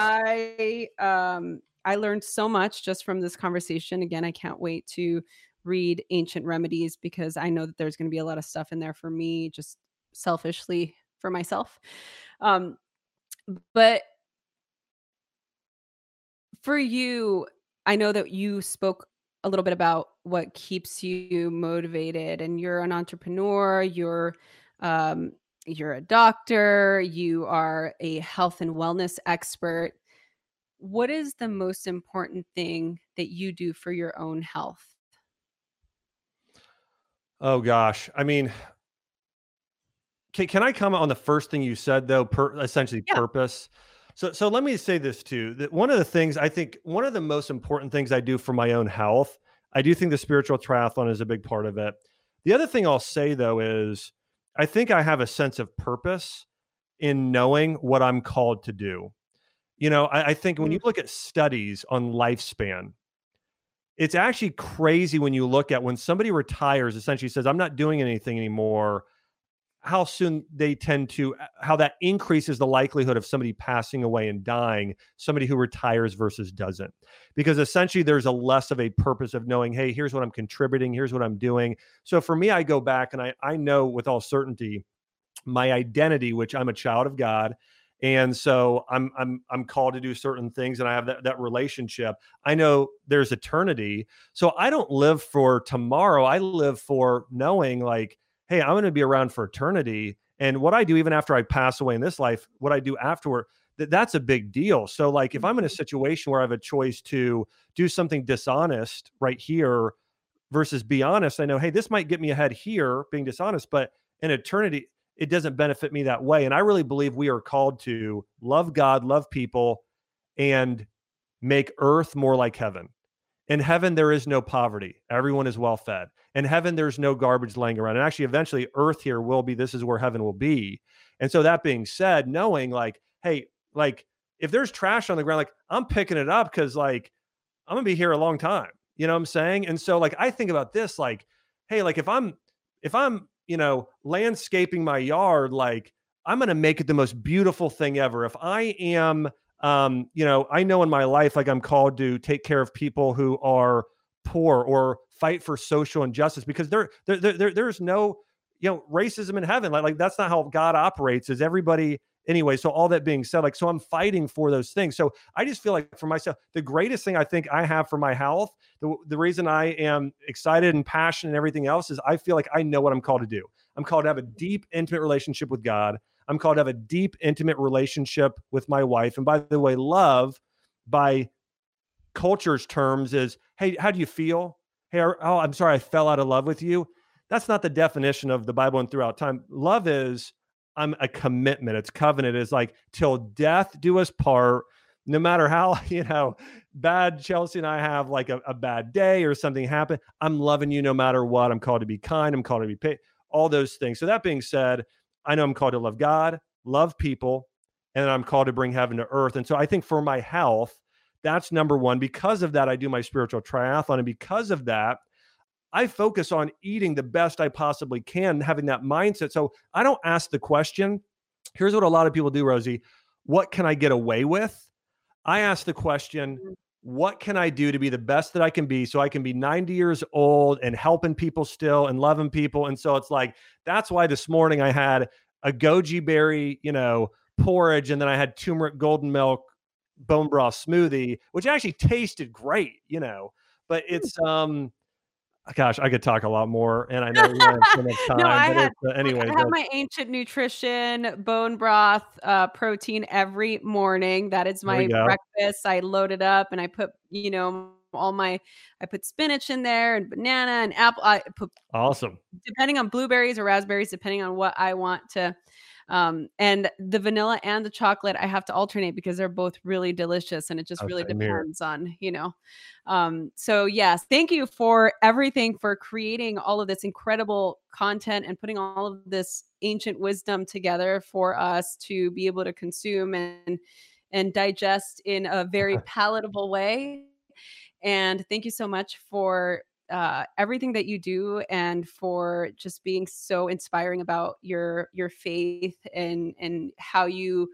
I learned so much just from this conversation. Again, I can't wait to read Ancient Remedies because I know that there's going to be a lot of stuff in there for me, just selfishly for myself. But for you, I know that you spoke a little bit about what keeps you motivated, and you're an entrepreneur, you're a doctor, you are a health and wellness expert. What is the most important thing that you do for your own health? Oh gosh. I mean, can I comment on the first thing you said though? Essentially purpose. So let me say this too, that one of the things I think, one of the most important things I do for my own health, I do think the spiritual triathlon is a big part of it. The other thing I'll say though is I think I have a sense of purpose in knowing what I'm called to do. I think when you look at studies on lifespan, it's actually crazy when you look at when somebody retires, essentially says, I'm not doing anything anymore, how soon they tend to, how that increases the likelihood of somebody passing away and dying, somebody who retires versus doesn't. Because essentially there's a less of a purpose of knowing, hey, here's what I'm contributing, here's what I'm doing. So for me, I go back and I know with all certainty my identity, which I'm a child of God. And so I'm called to do certain things, and I have that relationship. I know there's eternity. So I don't live for tomorrow. I live for knowing like, hey, I'm going to be around for eternity. And what I do, even after I pass away in this life, what I do afterward, that's a big deal. So like, if I'm in a situation where I have a choice to do something dishonest right here versus be honest, I know, hey, this might get me ahead here being dishonest, but in eternity, it doesn't benefit me that way. And I really believe we are called to love God, love people, and make earth more like heaven. In heaven, there is no poverty. Everyone is well fed. In heaven, there's no garbage laying around. And actually, eventually, earth here will be, this is where heaven will be. And so that being said, knowing like, hey, like if there's trash on the ground, like I'm picking it up because like I'm gonna be here a long time. You know what I'm saying? And so like I think about this, like, hey, like if I'm landscaping my yard, like I'm going to make it the most beautiful thing ever. If I am, I know in my life, like I'm called to take care of people who are poor or fight for social injustice, because there's no, racism in heaven. Like that's not how God operates, is everybody anyway. So all that being said, like, so I'm fighting for those things. So I just feel like for myself, the greatest thing I think I have for my health, the reason I am excited and passionate and everything else is I feel like I know what I'm called to do. I'm called to have a deep, intimate relationship with God. I'm called to have a deep, intimate relationship with my wife. And by the way, love by culture's terms is, hey, how do you feel? Hey, oh, I'm sorry, I fell out of love with you. That's not the definition of the Bible and throughout time. Love is, I'm a commitment. It's covenant. It's like till death do us part. No matter how, bad Chelsea and I have like a bad day or something happen, I'm loving you no matter what. I'm called to be kind. I'm called to be paid. All those things. So that being said, I know I'm called to love God, love people, and I'm called to bring heaven to earth. And so I think for my health, that's number one. Because of that, I do my spiritual triathlon. And because of that, I focus on eating the best I possibly can, having that mindset. So I don't ask the question. Here's what a lot of people do, Rosie. What can I get away with? I ask the question, what can I do to be the best that I can be so I can be 90 years old and helping people still and loving people? And so it's like, that's why this morning I had a goji berry, porridge, and then I had turmeric golden milk bone broth smoothie, which actually tasted great, but it's, gosh, I could talk a lot more, and I know we don't have so much time. No, I have my Ancient Nutrition bone broth protein every morning. That is my breakfast. I load it up and I put, I put spinach in there and banana and apple. I put awesome, depending on blueberries or raspberries, depending on what I want to. And the vanilla and the chocolate, I have to alternate because they're both really delicious, and it just really depends on, so yes, thank you for everything, for creating all of this incredible content and putting all of this ancient wisdom together for us to be able to consume and digest in a very palatable way. And thank you so much for everything that you do, and for just being so inspiring about your faith and how you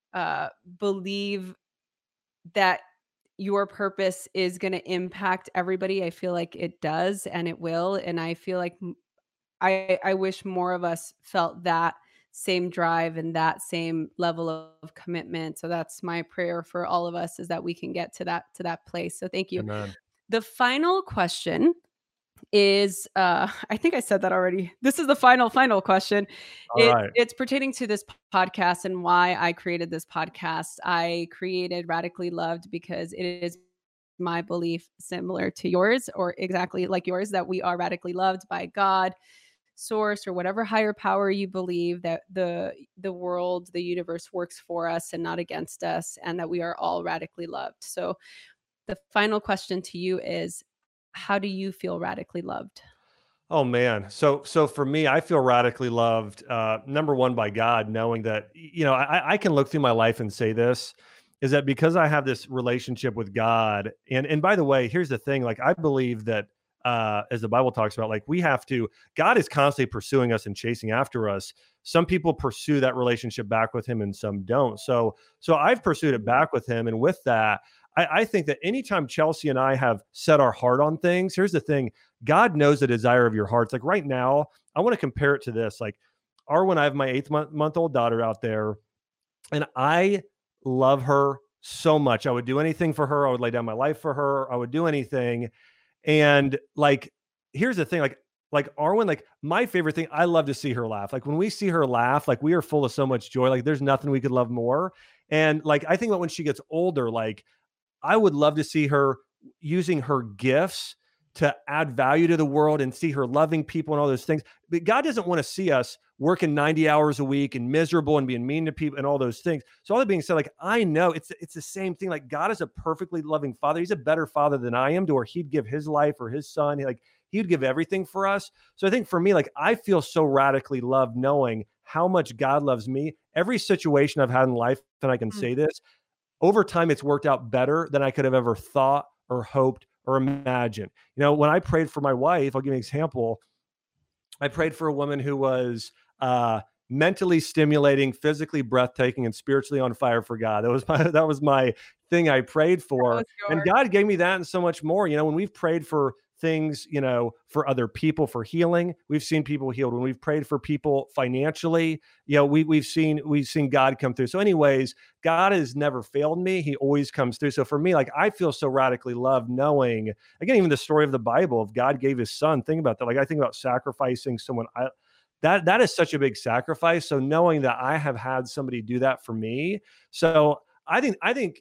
believe that your purpose is going to impact everybody. I feel like it does, and it will. And I feel like I wish more of us felt that same drive and that same level of commitment. So that's my prayer for all of us, is that we can get to that place. So thank you. Amen. The final question is, I think I said that already. This is the final question. It's pertaining to this podcast and why I created this podcast. I created Radically Loved because it is my belief, similar to yours, or exactly like yours, that we are radically loved by God. source or whatever higher power you believe, that the world, the universe works for us and not against us, and that we are all radically loved. So the final question to you is, how do you feel radically loved? Oh man. So for me, I feel radically loved, number one, by God, knowing that, I can look through my life and say this, is that because I have this relationship with God, and by the way, here's the thing, like, I believe that, as the Bible talks about, like, God is constantly pursuing us and chasing after us. Some people pursue that relationship back with him and some don't. So I've pursued it back with him. And with that, I think that anytime Chelsea and I have set our heart on things, here's the thing, God knows the desire of your hearts. Like right now, I want to compare it to this. Like, Arwen, I have my 8-month-old daughter out there, and I love her so much. I would do anything for her. I would lay down my life for her. I would do anything. And like, here's the thing, like Arwen, like, my favorite thing, I love to see her laugh. Like, when we see her laugh, like, we are full of so much joy. Like, there's nothing we could love more. And like, I think about when she gets older, like, I would love to see her using her gifts to add value to the world and see her loving people and all those things. But God doesn't want to see us working 90 hours a week and miserable and being mean to people and all those things. So all that being said, like, I know it's the same thing. Like, God is a perfectly loving father. He's a better father than I am, to where he'd give his life or his son. Like, he'd give everything for us. So I think for me, like, I feel so radically loved knowing how much God loves me. Every situation I've had in life, and I can say this, over time, it's worked out better than I could have ever thought or hoped or imagined. When I prayed for my wife, I'll give you an example. I prayed for a woman who was mentally stimulating, physically breathtaking, and spiritually on fire for God. That was my thing I prayed for. And God gave me that and so much more. When we've prayed for things, for other people, for healing, we've seen people healed. When we've prayed for people financially, we've seen God come through. So anyways, God has never failed me. He always comes through. So for me, like, I feel so radically loved knowing, again, even the story of the Bible, of God gave his son. Think about that. Like, I think about sacrificing someone. That is such a big sacrifice. So knowing that I have had somebody do that for me. So I think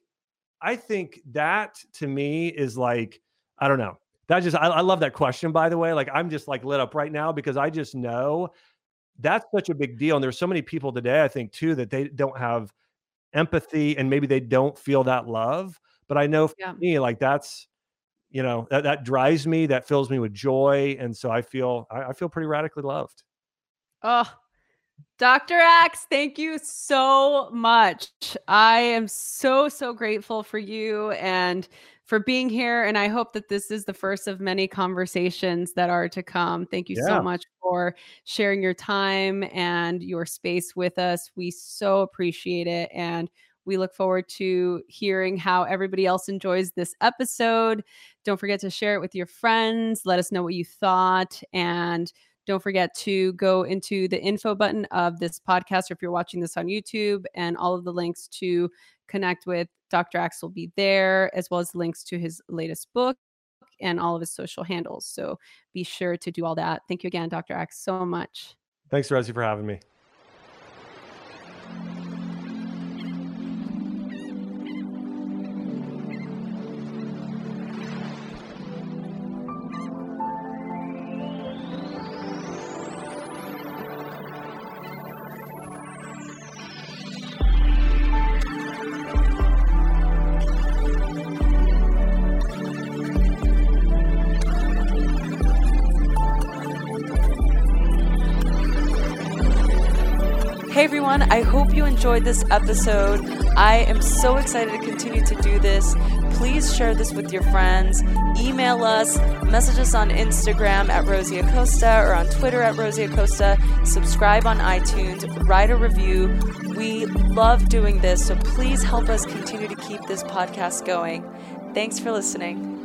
that, to me, is like, I don't know. I love that question, by the way. Like, I'm just like lit up right now, because I just know that's such a big deal. And there's so many people today, I think, too, that they don't have empathy and maybe they don't feel that love. But I know for me, like, that's, that drives me, that fills me with joy. And so I feel pretty radically loved. Oh, Dr. Axe, thank you so much. I am so, so grateful for you and for being here. And I hope that this is the first of many conversations that are to come. Thank you so much for sharing your time and your space with us. We so appreciate it. And we look forward to hearing how everybody else enjoys this episode. Don't forget to share it with your friends. Let us know what you thought. And don't forget to go into the info button of this podcast, or if you're watching this on YouTube, and all of the links to connect with Dr. Axe will be there, as well as links to his latest book and all of his social handles. So be sure to do all that. Thank you again, Dr. Axe, so much. Thanks, Rosie, for having me. Hey everyone, I hope you enjoyed this episode. I am so excited to continue to do this. Please share this with your friends. Email us, message us on Instagram at Rosie Acosta, or on Twitter at Rosie Acosta. Subscribe on iTunes, write a review. We love doing this, so please help us continue to keep this podcast going. Thanks for listening.